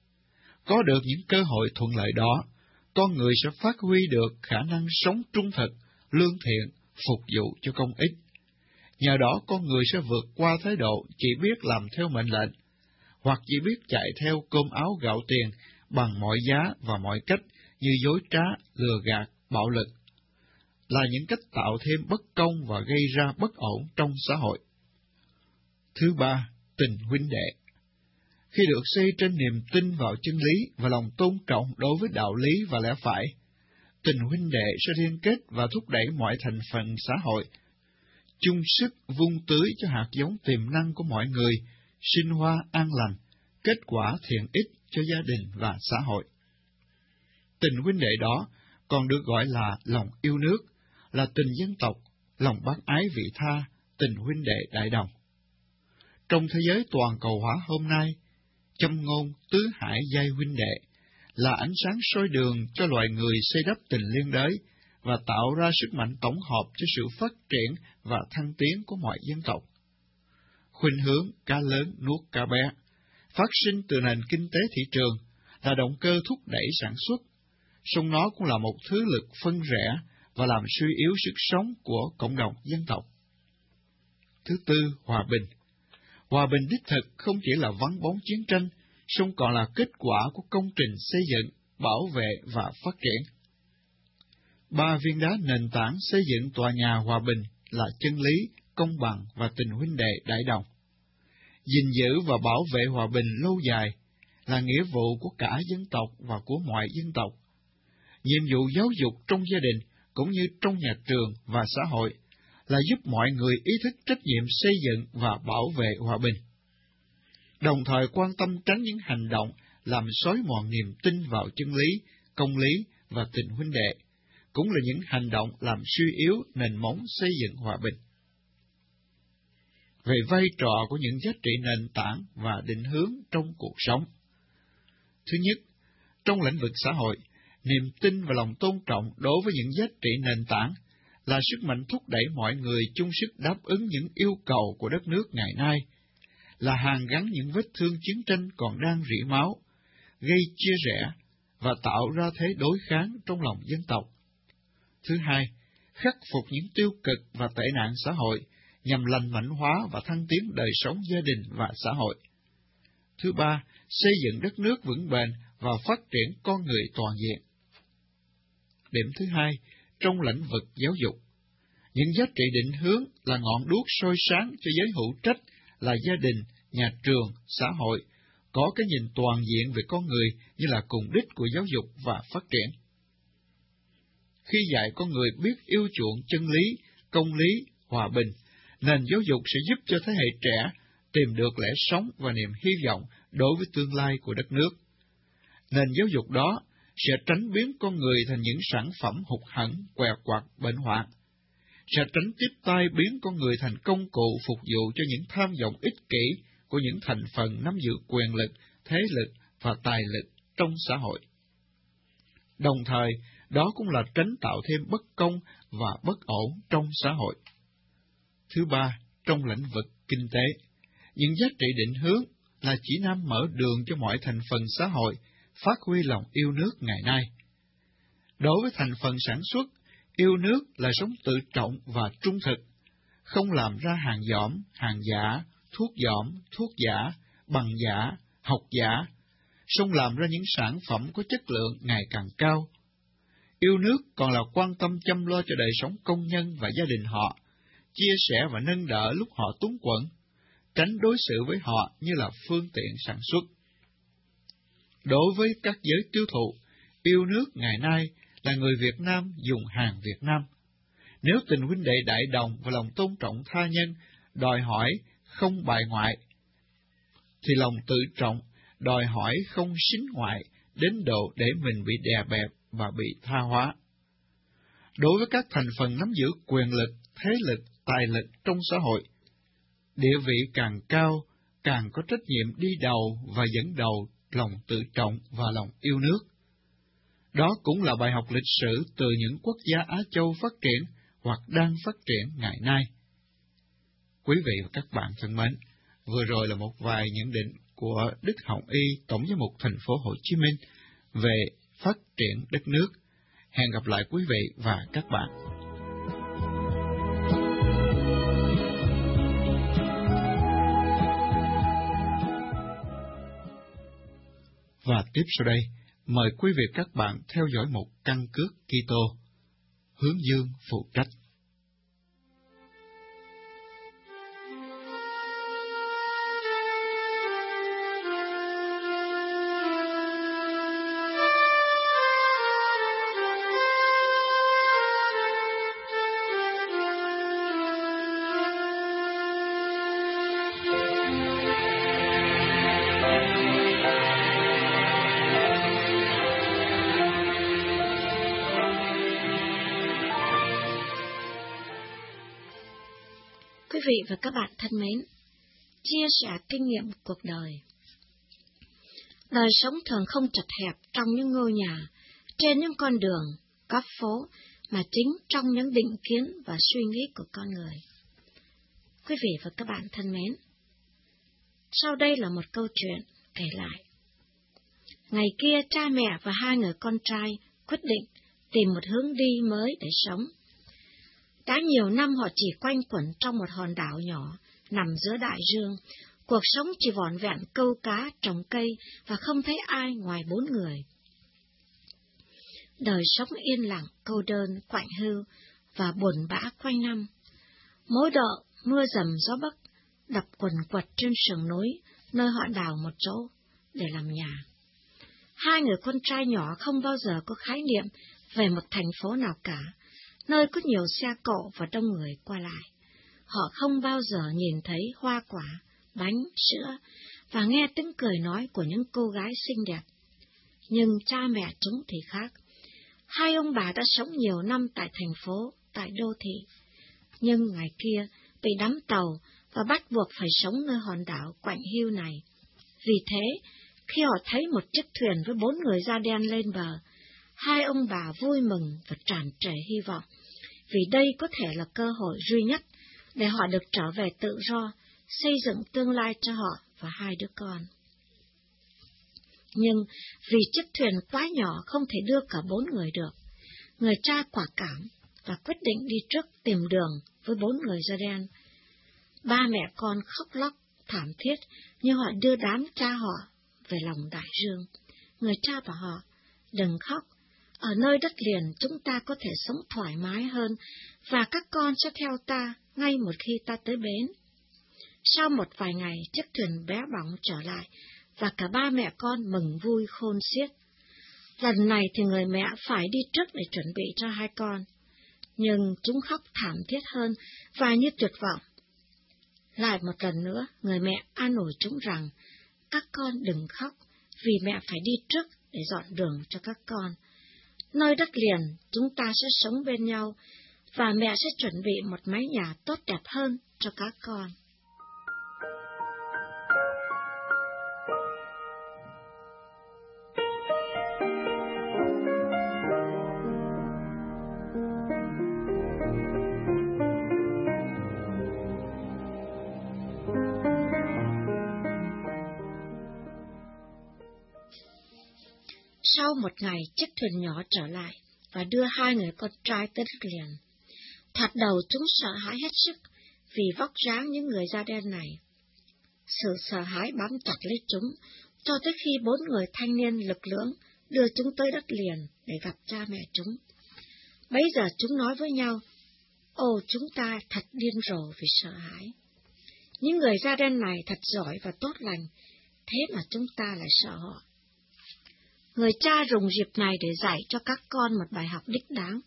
Có được những cơ hội thuận lợi đó, con người sẽ phát huy được khả năng sống trung thực, lương thiện, phục vụ cho công ích. Nhờ đó con người sẽ vượt qua thái độ chỉ biết làm theo mệnh lệnh, hoặc chỉ biết chạy theo cơm áo gạo tiền bằng mọi giá và mọi cách như dối trá, lừa gạt, bạo lực, là những cách tạo thêm bất công và gây ra bất ổn trong xã hội. Thứ ba, tình huynh đệ. Khi được xây trên niềm tin vào chân lý và lòng tôn trọng đối với đạo lý và lẽ phải, tình huynh đệ sẽ liên kết và thúc đẩy mọi thành phần xã hội, chung sức vun tưới cho hạt giống tiềm năng của mọi người, sinh hoa an lành, kết quả thiện ích cho gia đình và xã hội. Tình huynh đệ đó còn được gọi là lòng yêu nước, là tình dân tộc, lòng bác ái vị tha, tình huynh đệ đại đồng. Trong thế giới toàn cầu hóa hôm nay, châm ngôn tứ hải giai huynh đệ là ánh sáng soi đường cho loài người xây đắp tình liên đới và tạo ra sức mạnh tổng hợp cho sự phát triển và thăng tiến của mọi dân tộc. Khuynh hướng cá lớn nuốt cá bé, phát sinh từ nền kinh tế thị trường, là động cơ thúc đẩy sản xuất, song nó cũng là một thứ lực phân rẽ và làm suy yếu sức sống của cộng đồng dân tộc. Thứ tư, hòa bình. Hòa bình đích thực không chỉ là vắng bóng chiến tranh, song còn là kết quả của công trình xây dựng, bảo vệ và phát triển. Ba viên đá nền tảng xây dựng tòa nhà hòa bình là chân lý, công bằng và tình huynh đệ đại đồng. Gìn giữ và bảo vệ hòa bình lâu dài là nghĩa vụ của cả dân tộc và của mọi dân tộc. Nhiệm vụ giáo dục trong gia đình cũng như trong nhà trường và xã hội là giúp mọi người ý thức trách nhiệm xây dựng và bảo vệ hòa bình, đồng thời quan tâm tránh những hành động làm xói mòn niềm tin vào chân lý, công lý và tình huynh đệ, cũng là những hành động làm suy yếu nền móng xây dựng hòa bình. Về vai trò của những giá trị nền tảng và định hướng trong cuộc sống. Thứ nhất, trong lĩnh vực xã hội, niềm tin và lòng tôn trọng đối với những giá trị nền tảng là sức mạnh thúc đẩy mọi người chung sức đáp ứng những yêu cầu của đất nước ngày nay, là hàn gắn những vết thương chiến tranh còn đang rỉ máu, gây chia rẽ và tạo ra thế đối kháng trong lòng dân tộc. Thứ hai, khắc phục những tiêu cực và tệ nạn xã hội nhằm lành mạnh hóa và thăng tiến đời sống gia đình và xã hội. Thứ ba, xây dựng đất nước vững bền và phát triển con người toàn diện. Điểm thứ hai, trong lĩnh vực giáo dục, những giá trị định hướng là ngọn đuốc soi sáng cho giới hữu trách là gia đình, nhà trường, xã hội, có cái nhìn toàn diện về con người như là cùng đích của giáo dục và phát triển. Khi dạy con người biết yêu chuộng chân lý, công lý, hòa bình, nền giáo dục sẽ giúp cho thế hệ trẻ tìm được lẽ sống và niềm hy vọng đối với tương lai của đất nước. Nền giáo dục đó sẽ tránh biến con người thành những sản phẩm hụt hẫng, què quặt, bệnh hoạn, sẽ tránh tiếp tay biến con người thành công cụ phục vụ cho những tham vọng ích kỷ của những thành phần nắm giữ quyền lực, thế lực và tài lực trong xã hội. Đồng thời, đó cũng là tránh tạo thêm bất công và bất ổn trong xã hội. Thứ ba, trong lĩnh vực kinh tế, những giá trị định hướng là chỉ nam mở đường cho mọi thành phần xã hội phát huy lòng yêu nước ngày nay. Đối với thành phần sản xuất, yêu nước là sống tự trọng và trung thực, không làm ra hàng dỏm, hàng giả, thuốc dỏm, thuốc giả, bằng giả, học giả, xong làm ra những sản phẩm có chất lượng ngày càng cao. Yêu nước còn là quan tâm chăm lo cho đời sống công nhân và gia đình họ, chia sẻ và nâng đỡ lúc họ túng quẫn, tránh đối xử với họ như là phương tiện sản xuất. Đối với các giới tiêu thụ, yêu nước ngày nay là người Việt Nam dùng hàng Việt Nam. Nếu tình huynh đệ đại đồng và lòng tôn trọng tha nhân đòi hỏi không bài ngoại, thì lòng tự trọng đòi hỏi không xính ngoại đến độ để mình bị đè bẹp và bị tha hóa. Đối với các thành phần nắm giữ quyền lực, thế lực, tài lực trong xã hội, địa vị càng cao, càng có trách nhiệm đi đầu và dẫn đầu lòng tự trọng và lòng yêu nước. Đó cũng là bài học lịch sử từ những quốc gia Á Châu phát triển hoặc đang phát triển ngày nay. Quý vị và các bạn thân mến, vừa rồi là một vài nhận định của Đức Hồng Y, Tổng giám mục thành phố Hồ Chí Minh về phát triển đất nước. Hẹn gặp lại quý vị và các bạn. Và tiếp sau đây, mời quý vị các bạn theo dõi một căn cước Kitô, Hướng Dương phụ trách. Quý vị và các bạn thân mến, chia sẻ kinh nghiệm cuộc đời. Đời sống thường không chật hẹp trong những ngôi nhà, trên những con đường, góc phố, mà chính trong những định kiến và suy nghĩ của con người. Quý vị và các bạn thân mến, sau đây là một câu chuyện kể lại. Ngày kia, cha mẹ và hai người con trai quyết định tìm một hướng đi mới để sống. Đã nhiều năm họ chỉ quanh quẩn trong một hòn đảo nhỏ, nằm giữa đại dương, cuộc sống chỉ vỏn vẹn câu cá, trồng cây và không thấy ai ngoài bốn người. Đời sống yên lặng, cô đơn, quạnh hiu và buồn bã quanh năm. Mỗi độ mưa dầm gió bấc đập quần quật trên sườn núi, nơi họ đào một chỗ để làm nhà. Hai người con trai nhỏ không bao giờ có khái niệm về một thành phố nào cả, nơi có nhiều xe cộ và đông người qua lại. Họ không bao giờ nhìn thấy hoa quả, bánh, sữa và nghe tiếng cười nói của những cô gái xinh đẹp. Nhưng cha mẹ chúng thì khác. Hai ông bà đã sống nhiều năm tại thành phố, tại đô thị. Nhưng ngày kia bị đắm tàu và bắt buộc phải sống nơi hòn đảo quạnh hiu này. Vì thế, khi họ thấy một chiếc thuyền với bốn người da đen lên bờ, hai ông bà vui mừng và tràn trề hy vọng, vì đây có thể là cơ hội duy nhất để họ được trở về tự do, xây dựng tương lai cho họ và hai đứa con. Nhưng vì chiếc thuyền quá nhỏ không thể đưa cả bốn người được, người cha quả cảm và quyết định đi trước tìm đường với bốn người da đen. Ba mẹ con khóc lóc thảm thiết như họ đưa đám cha họ về lòng đại dương. Người cha bảo họ, đừng khóc, ở nơi đất liền chúng ta có thể sống thoải mái hơn, và các con sẽ theo ta ngay một khi ta tới bến. Sau một vài ngày, chiếc thuyền bé bỏng trở lại, và cả ba mẹ con mừng vui khôn xiết. Lần này thì người mẹ phải đi trước để chuẩn bị cho hai con, nhưng chúng khóc thảm thiết hơn và như tuyệt vọng. Lại một lần nữa, người mẹ an ủi chúng rằng, các con đừng khóc, vì mẹ phải đi trước để dọn đường cho các con. Nơi đất liền, chúng ta sẽ sống bên nhau, và mẹ sẽ chuẩn bị một mái nhà tốt đẹp hơn cho các con. Sau một ngày, chiếc thuyền nhỏ trở lại và đưa hai người con trai tới đất liền. Thoạt đầu chúng sợ hãi hết sức vì vóc dáng những người da đen này. Sự sợ hãi bám chặt lấy chúng, cho tới khi bốn người thanh niên lực lưỡng đưa chúng tới đất liền để gặp cha mẹ chúng. Bấy giờ chúng nói với nhau, ồ, chúng ta thật điên rồ vì sợ hãi. Những người da đen này thật giỏi và tốt lành, thế mà chúng ta lại sợ họ. Người cha dùng dịp này để dạy cho các con một bài học đích đáng.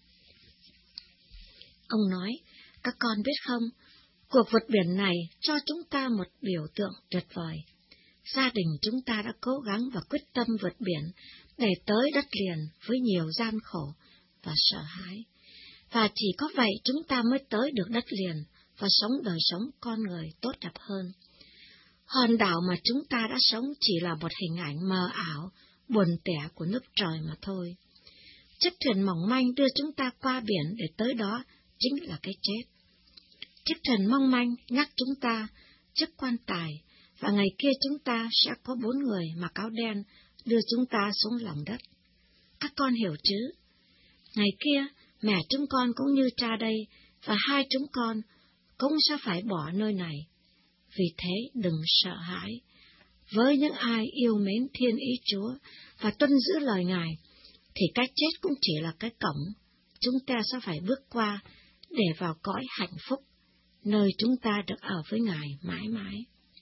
Ông nói, các con biết không, cuộc vượt biển này cho chúng ta một biểu tượng tuyệt vời. Gia đình chúng ta đã cố gắng và quyết tâm vượt biển để tới đất liền với nhiều gian khổ và sợ hãi. Và chỉ có vậy chúng ta mới tới được đất liền và sống đời sống con người tốt đẹp hơn. Hòn đảo mà chúng ta đã sống chỉ là một hình ảnh mờ ảo, buồn tẻ của nước trời mà thôi. Chiếc thuyền mỏng manh đưa chúng ta qua biển để tới đó chính là cái chết. Chiếc thuyền mong manh nhắc chúng ta trước quan tài, và ngày kia chúng ta sẽ có bốn người mặc áo đen đưa chúng ta xuống lòng đất. Các con hiểu chứ? Ngày kia, mẹ chúng con cũng như cha đây, và hai chúng con cũng sẽ phải bỏ nơi này. Vì thế đừng sợ hãi. Với những ai yêu mến thiên ý Chúa và tuân giữ lời Ngài, thì cái chết cũng chỉ là cái cổng chúng ta sẽ phải bước qua để vào cõi hạnh phúc, nơi chúng ta được ở với Ngài mãi mãi.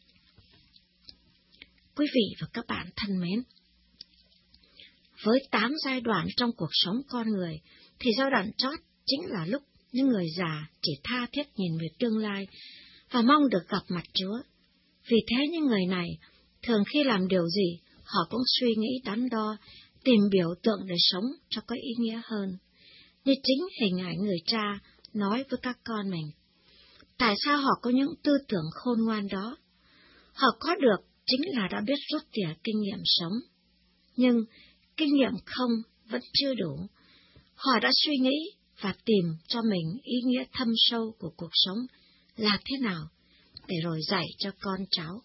Quý vị và các bạn thân mến, với tám giai đoạn trong cuộc sống con người, thì giai đoạn chót chính là lúc những người già chỉ tha thiết nhìn về tương lai và mong được gặp mặt Chúa. Vì thế những người này, thường khi làm điều gì, họ cũng suy nghĩ đắn đo, tìm biểu tượng để sống cho có ý nghĩa hơn. Như chính hình ảnh người cha nói với các con mình. Tại sao họ có những tư tưởng khôn ngoan đó? Họ có được chính là đã biết rút tỉa kinh nghiệm sống. Nhưng kinh nghiệm không vẫn chưa đủ. Họ đã suy nghĩ và tìm cho mình ý nghĩa thâm sâu của cuộc sống là thế nào, để rồi dạy cho con cháu.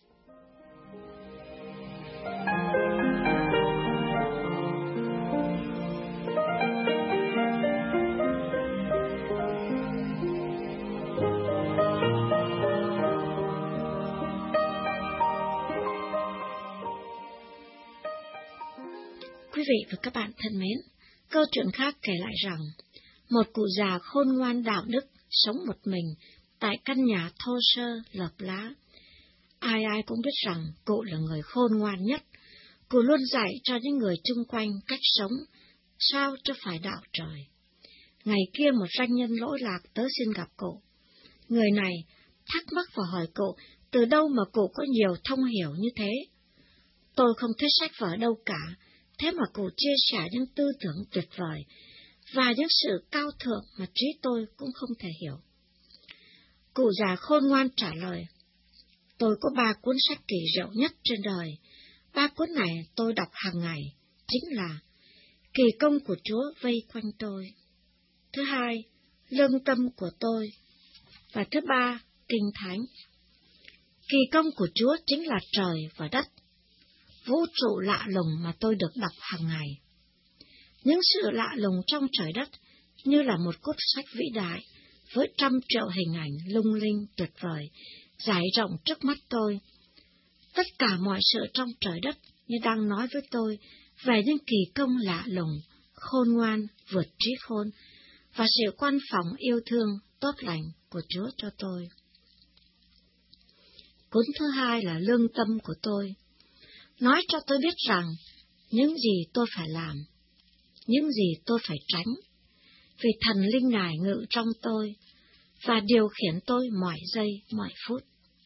Quý vị và các bạn thân mến, câu chuyện khác kể lại rằng, một cụ già khôn ngoan đạo đức sống một mình tại căn nhà thô sơ lợp lá. Ai ai cũng biết rằng cụ là người khôn ngoan nhất. Cụ luôn dạy cho những người chung quanh cách sống sao cho phải đạo trời. Ngày kia một doanh nhân lỗi lạc tới xin gặp cụ. Người này thắc mắc và hỏi cụ từ đâu mà cụ có nhiều thông hiểu như thế. Tôi không thích sách vở đâu cả, thế mà cụ chia sẻ những tư tưởng tuyệt vời và những sự cao thượng mà trí tôi cũng không thể hiểu. Cụ già khôn ngoan trả lời, tôi có ba cuốn sách kỳ diệu nhất trên đời. Ba cuốn này tôi đọc hàng ngày, chính là Kỳ công của Chúa vây quanh tôi, thứ hai, Lương tâm của tôi, và thứ ba, Kinh Thánh. Kỳ công của Chúa chính là trời và đất, vũ trụ lạ lùng mà tôi được đọc hàng ngày. Những sự lạ lùng trong trời đất như là một cuốn sách vĩ đại với trăm triệu hình ảnh lung linh tuyệt vời, rải rộng trước mắt tôi. Tất cả mọi sự trong trời đất như đang nói với tôi về những kỳ công lạ lùng, khôn ngoan, vượt trí khôn, và sự quan phòng yêu thương tốt lành của Chúa cho tôi. Cuốn thứ hai là Lương tâm của tôi, nói cho tôi biết rằng những gì tôi phải làm, những gì tôi phải tránh, vì thần linh Ngài ngự trong tôi và điều khiển tôi mọi giây, mọi phút.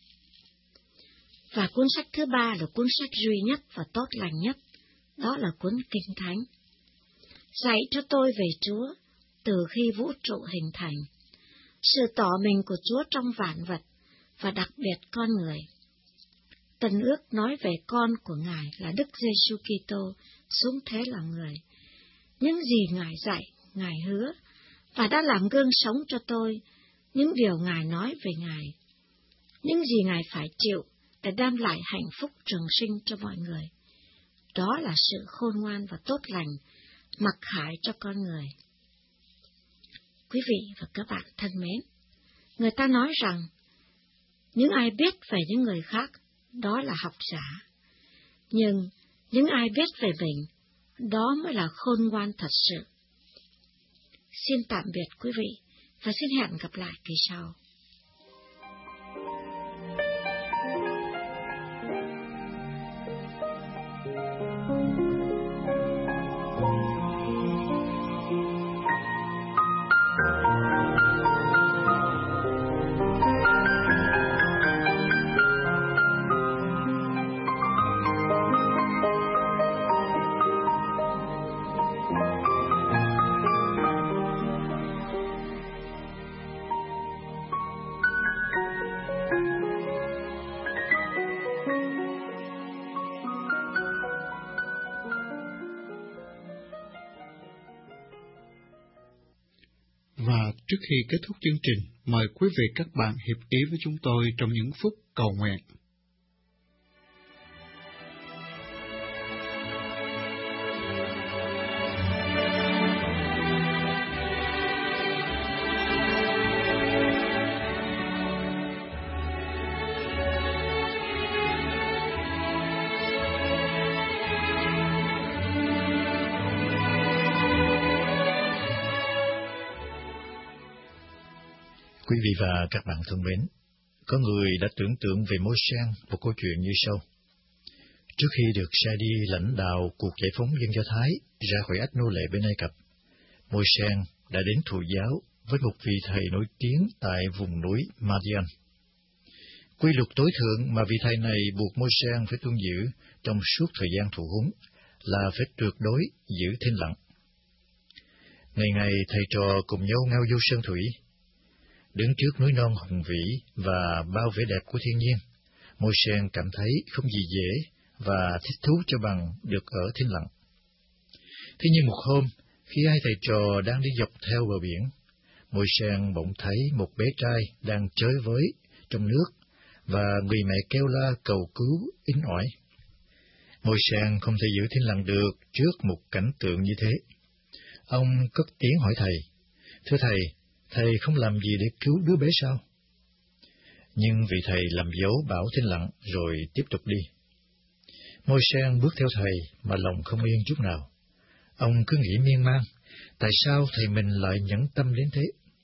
Và cuốn sách thứ ba là cuốn sách duy nhất và tốt lành nhất, đó là cuốn Kinh Thánh, dạy cho tôi về Chúa từ khi vũ trụ hình thành, sự tỏ mình của Chúa trong vạn vật và đặc biệt con người. Tân ước nói về con của Ngài là Đức Giêsu Kitô xuống thế làm người. Những gì Ngài dạy, Ngài hứa và đã làm gương sống cho tôi, những điều Ngài nói về Ngài, những gì Ngài phải chịu để đem lại hạnh phúc trường sinh cho mọi người. đó là sự khôn ngoan và tốt lành, mặc khải cho con người. Quý vị và các bạn thân mến, người ta nói rằng, những ai biết về những người khác, đó là học giả. Nhưng những ai biết về mình, đó mới là khôn ngoan thật sự. Xin tạm biệt quý vị, và xin hẹn gặp lại kỳ sau. Và trước khi kết thúc chương trình, mời quý vị các bạn hiệp ý với chúng tôi trong những phút cầu nguyện. Quý vị và các bạn thân mến, có người đã tưởng tượng về Môi-se một câu chuyện như sau. Trước khi được sai đi lãnh đạo cuộc giải phóng dân Do Thái ra khỏi ách nô lệ bên Ai Cập, Môi-se đã đến thụ giáo với một vị thầy nổi tiếng tại vùng núi Madian. Quy luật tối thượng mà vị thầy này buộc Môi-se phải tuân giữ trong suốt thời gian thụ huấn là phải tuyệt đối giữ thinh lặng. Ngày ngày thầy trò cùng nhau ngao du sơn thủy, đứng trước núi non hùng vĩ và bao vẻ đẹp của thiên nhiên, Môi-se cảm thấy không gì dễ và thích thú cho bằng được ở thinh lặng. Thế nhưng một hôm, khi hai thầy trò đang đi dọc theo bờ biển, Môi-se bỗng thấy một bé trai đang chơi với trong nước và người mẹ kêu la cầu cứu inh ỏi. Môi-se không thể giữ thinh lặng được trước một cảnh tượng như thế. Ông cất tiếng hỏi thầy, thưa thầy, thầy không làm gì để cứu đứa bé sao? Nhưng vị thầy làm dấu bảo thinh lặng rồi tiếp tục đi. Môi-se bước theo thầy mà lòng không yên chút nào. Ông cứ nghĩ miên man, tại sao thầy mình lại nhẫn tâm đến thế?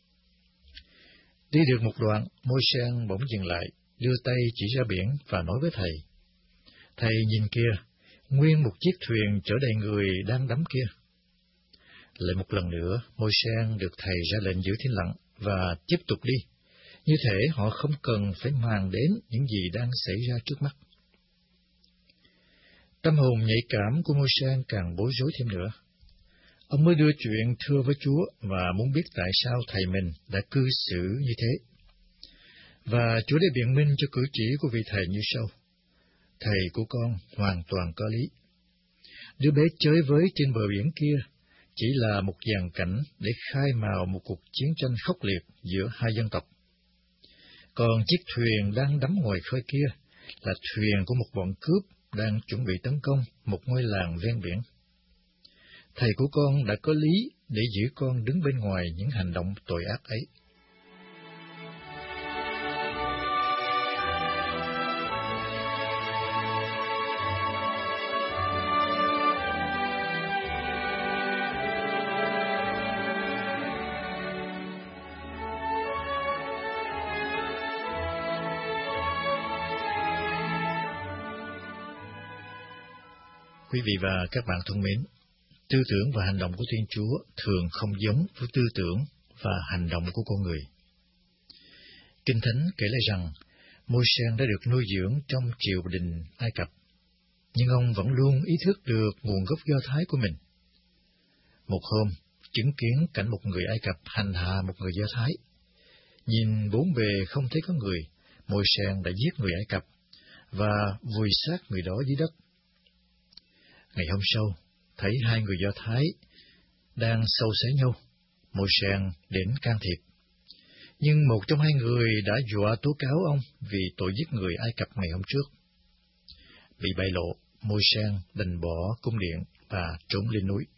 Đi được một đoạn, Môi-se bỗng dừng lại, đưa tay chỉ ra biển và nói với thầy. Thầy nhìn kia, nguyên một chiếc thuyền chở đầy người đang đắm kia. Lại một lần nữa, Môi-se được thầy ra lệnh giữ thinh lặng và tiếp tục đi. Như thể họ không cần phải màng đến những gì đang xảy ra trước mắt. Tâm hồn nhạy cảm của Môi-se càng bối rối thêm nữa. Ông mới đưa chuyện thưa với Chúa và muốn biết tại sao thầy mình đã cư xử như thế. Và Chúa đã biện minh cho cử chỉ của vị thầy như sau. Thầy của con hoàn toàn có lý. Đứa bé chơi với trên bờ biển kia chỉ là một dàn cảnh để khai mào một cuộc chiến tranh khốc liệt giữa hai dân tộc. Còn chiếc thuyền đang đắm ngoài khơi kia là thuyền của một bọn cướp đang chuẩn bị tấn công một ngôi làng ven biển. Thầy của con đã có lý để giữ con đứng bên ngoài những hành động tội ác ấy. Quý vị và các bạn thân mến, tư tưởng và hành động của Thiên Chúa thường không giống với tư tưởng và hành động của con người. Kinh Thánh kể lại rằng, Môi-se đã được nuôi dưỡng trong triều đình Ai Cập, nhưng ông vẫn luôn ý thức được nguồn gốc Do Thái của mình. Một hôm, chứng kiến cảnh một người Ai Cập hành hạ một người Do Thái. Nhìn bốn bề không thấy có người, Môi-se đã giết người Ai Cập và vùi xác người đó dưới đất. Ngày hôm sau, thấy hai người Do Thái đang sâu xé nhau, Môi-se đến can thiệp. Nhưng một trong hai người đã dọa tố cáo ông vì tội giết người Ai Cập ngày hôm trước. Bị bại lộ, Môi-se đành bỏ cung điện và trốn lên núi.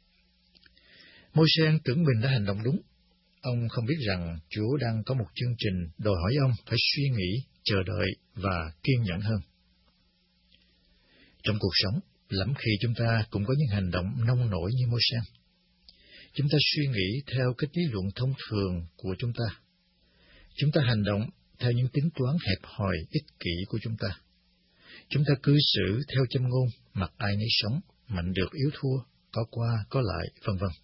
Môi-se tưởng mình đã hành động đúng. Ông không biết rằng Chúa đang có một chương trình đòi hỏi ông phải suy nghĩ, chờ đợi và kiên nhẫn hơn. Trong cuộc sống, lắm khi chúng ta cũng có những hành động nông nổi như Môi-se. Chúng ta suy nghĩ theo cái lý luận thông thường của chúng ta. Chúng ta hành động theo những tính toán hẹp hòi, ích kỷ của chúng ta. Chúng ta cư xử theo châm ngôn, mặc ai nấy sống, mạnh được yếu thua, có qua có lại, vân vân.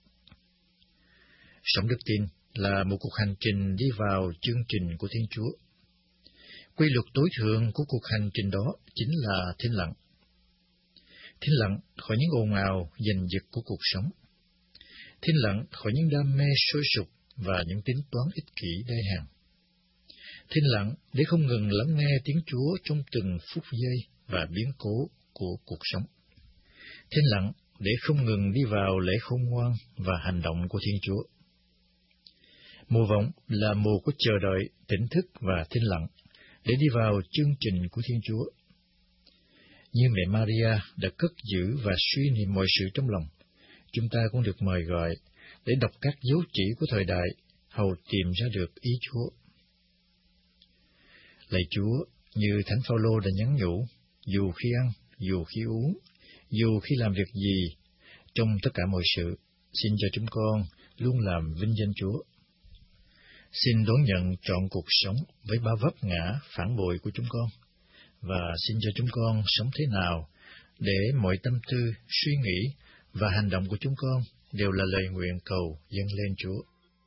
Sống đức tin là một cuộc hành trình đi vào chương trình của Thiên Chúa. Quy luật tối thượng của cuộc hành trình đó chính là thinh lặng. Thinh lặng khỏi những ồn ào, giành giật của cuộc sống. Thinh lặng khỏi những đam mê sôi sục và những tính toán ích kỷ đê hèn. Thinh lặng để không ngừng lắng nghe tiếng Chúa trong từng phút giây và biến cố của cuộc sống. Thinh lặng để không ngừng đi vào lễ khôn ngoan và hành động của Thiên Chúa. Mùa vọng là mùa của chờ đợi, tỉnh thức và thinh lặng để đi vào chương trình của Thiên Chúa. Như mẹ Maria đã cất giữ và suy niệm mọi sự trong lòng, chúng ta cũng được mời gọi để đọc các dấu chỉ của thời đại, hầu tìm ra được ý Chúa. Lạy Chúa, như Thánh Phaolô đã nhắn nhủ, dù khi ăn, dù khi uống, dù khi làm việc gì, trong tất cả mọi sự, xin cho chúng con luôn làm vinh danh Chúa. Xin đón nhận trọn cuộc sống với bao vấp ngã phản bội của chúng con, và xin cho chúng con sống thế nào để mọi tâm tư, suy nghĩ và hành động của chúng con đều là lời nguyện cầu dâng lên Chúa.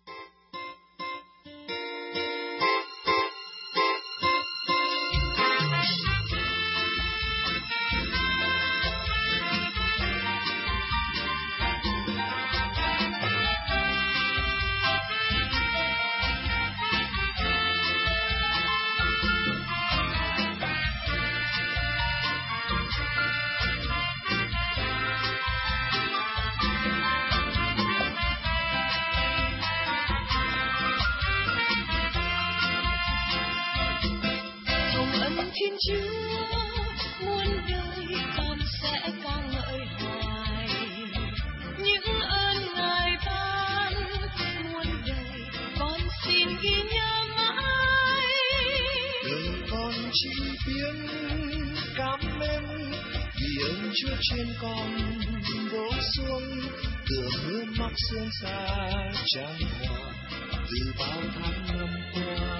Thiên Chúa muôn đời con sẽ ca ngợi hoài những ơn Ngài ban muôn đời con xin ghi nhớ mãi. Đời con chỉ biết cảm ơn vì ơn Chúa trên con đổ xuống tựa mưa móc sương xa tràn hòa từ bao tháng năm qua.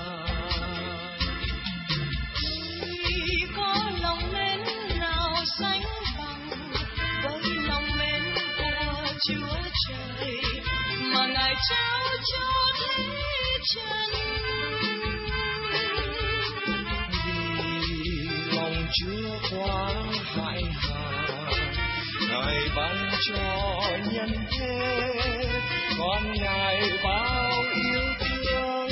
Có lòng mến nào sánh bằng với lòng mến của Chúa Trời mà Ngài trao cho thế trần. Vì lòng Chúa quá hại hà, Ngài ban cho nhân thế con Ngài bao yêu thương.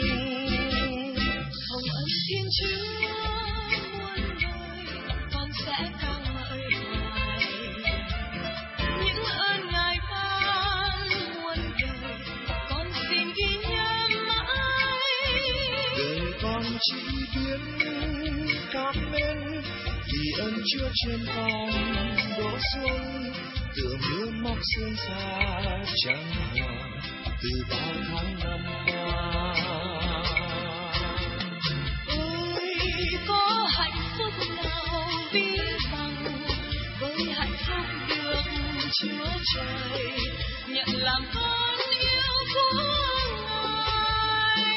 Hồng ân Thiên Chúa sẽ ca ngợi hoài những ơn Ngài ban muôn đời con xin ghi nhớ mãi. Đời con chỉ biết cảm ơn vì ơn Chúa trên con đổ xuống tựa mưa móc sương xa tràn hòa từ bao tháng năm qua. Ôi có hạnh phúc nào ví bằng với hạnh phúc được Chúa Trời nhận làm con yêu của Ngài.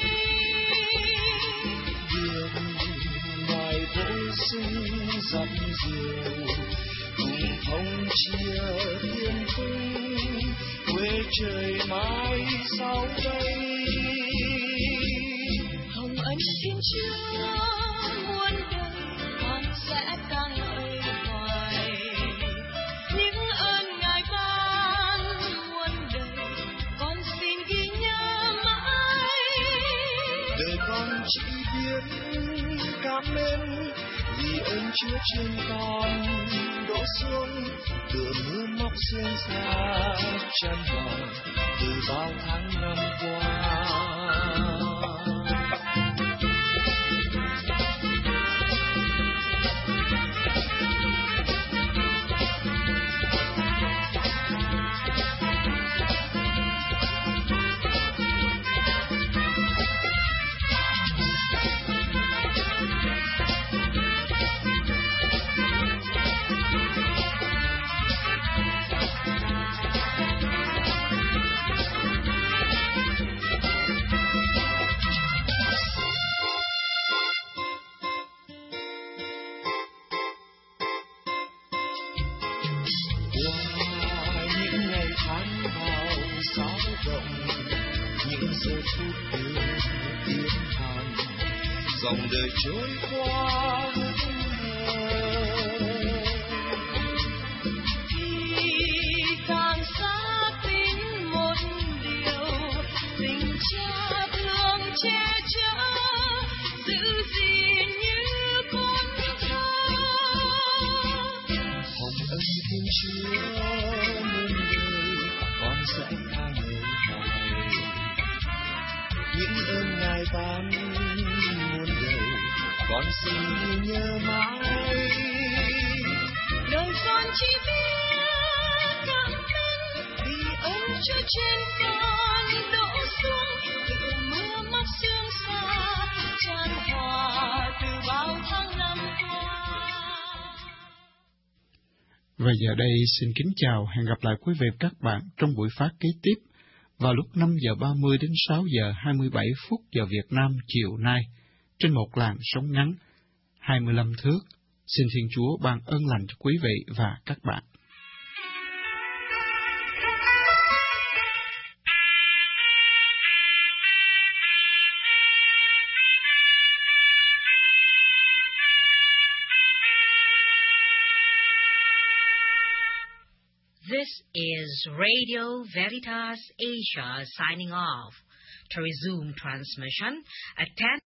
Được Ngài bổ sung dặm dìu cùng thông chia thiên cung quê trời mãi sau đây. Hồng ân Thiên Chúa muôn đời con sẽ ca ngợi hoài những ơn Ngài ban muôn đời con xin ghi nhớ mãi. Đời con chỉ biết cảm ơn vì ơn Chúa trên con đổ xuống tựa mưa móc sương xa tràn hòa từ bao tháng năm qua. giờ phút đều tiến hành, dòng đời trôi qua thì càng xác tín một điều, tình cha thương che chở, giữ gìn như con thơ. hồng ân thiên chúa muôn đời, con sẽ ca ngợi Ngài. Những ơn Ngài ban muôn đời, con xin ghi nhớ mãi. Đời con chỉ biết cảm ơn vì ơn Chúa trên con đổ xuống, từ mưa móc sương xa tràn hòa từ bao tháng năm qua. Và giờ đây xin kính chào, hẹn gặp lại quý vị và các bạn trong buổi phát kế tiếp vào lúc năm giờ ba mươi đến sáu giờ hai mươi bảy phút giờ Việt Nam chiều nay trên một làn sóng ngắn hai mươi lăm thước. Xin Thiên Chúa ban ơn lành cho quý vị và các bạn. This is Radio Veritas Asia signing off. To resume transmission, attend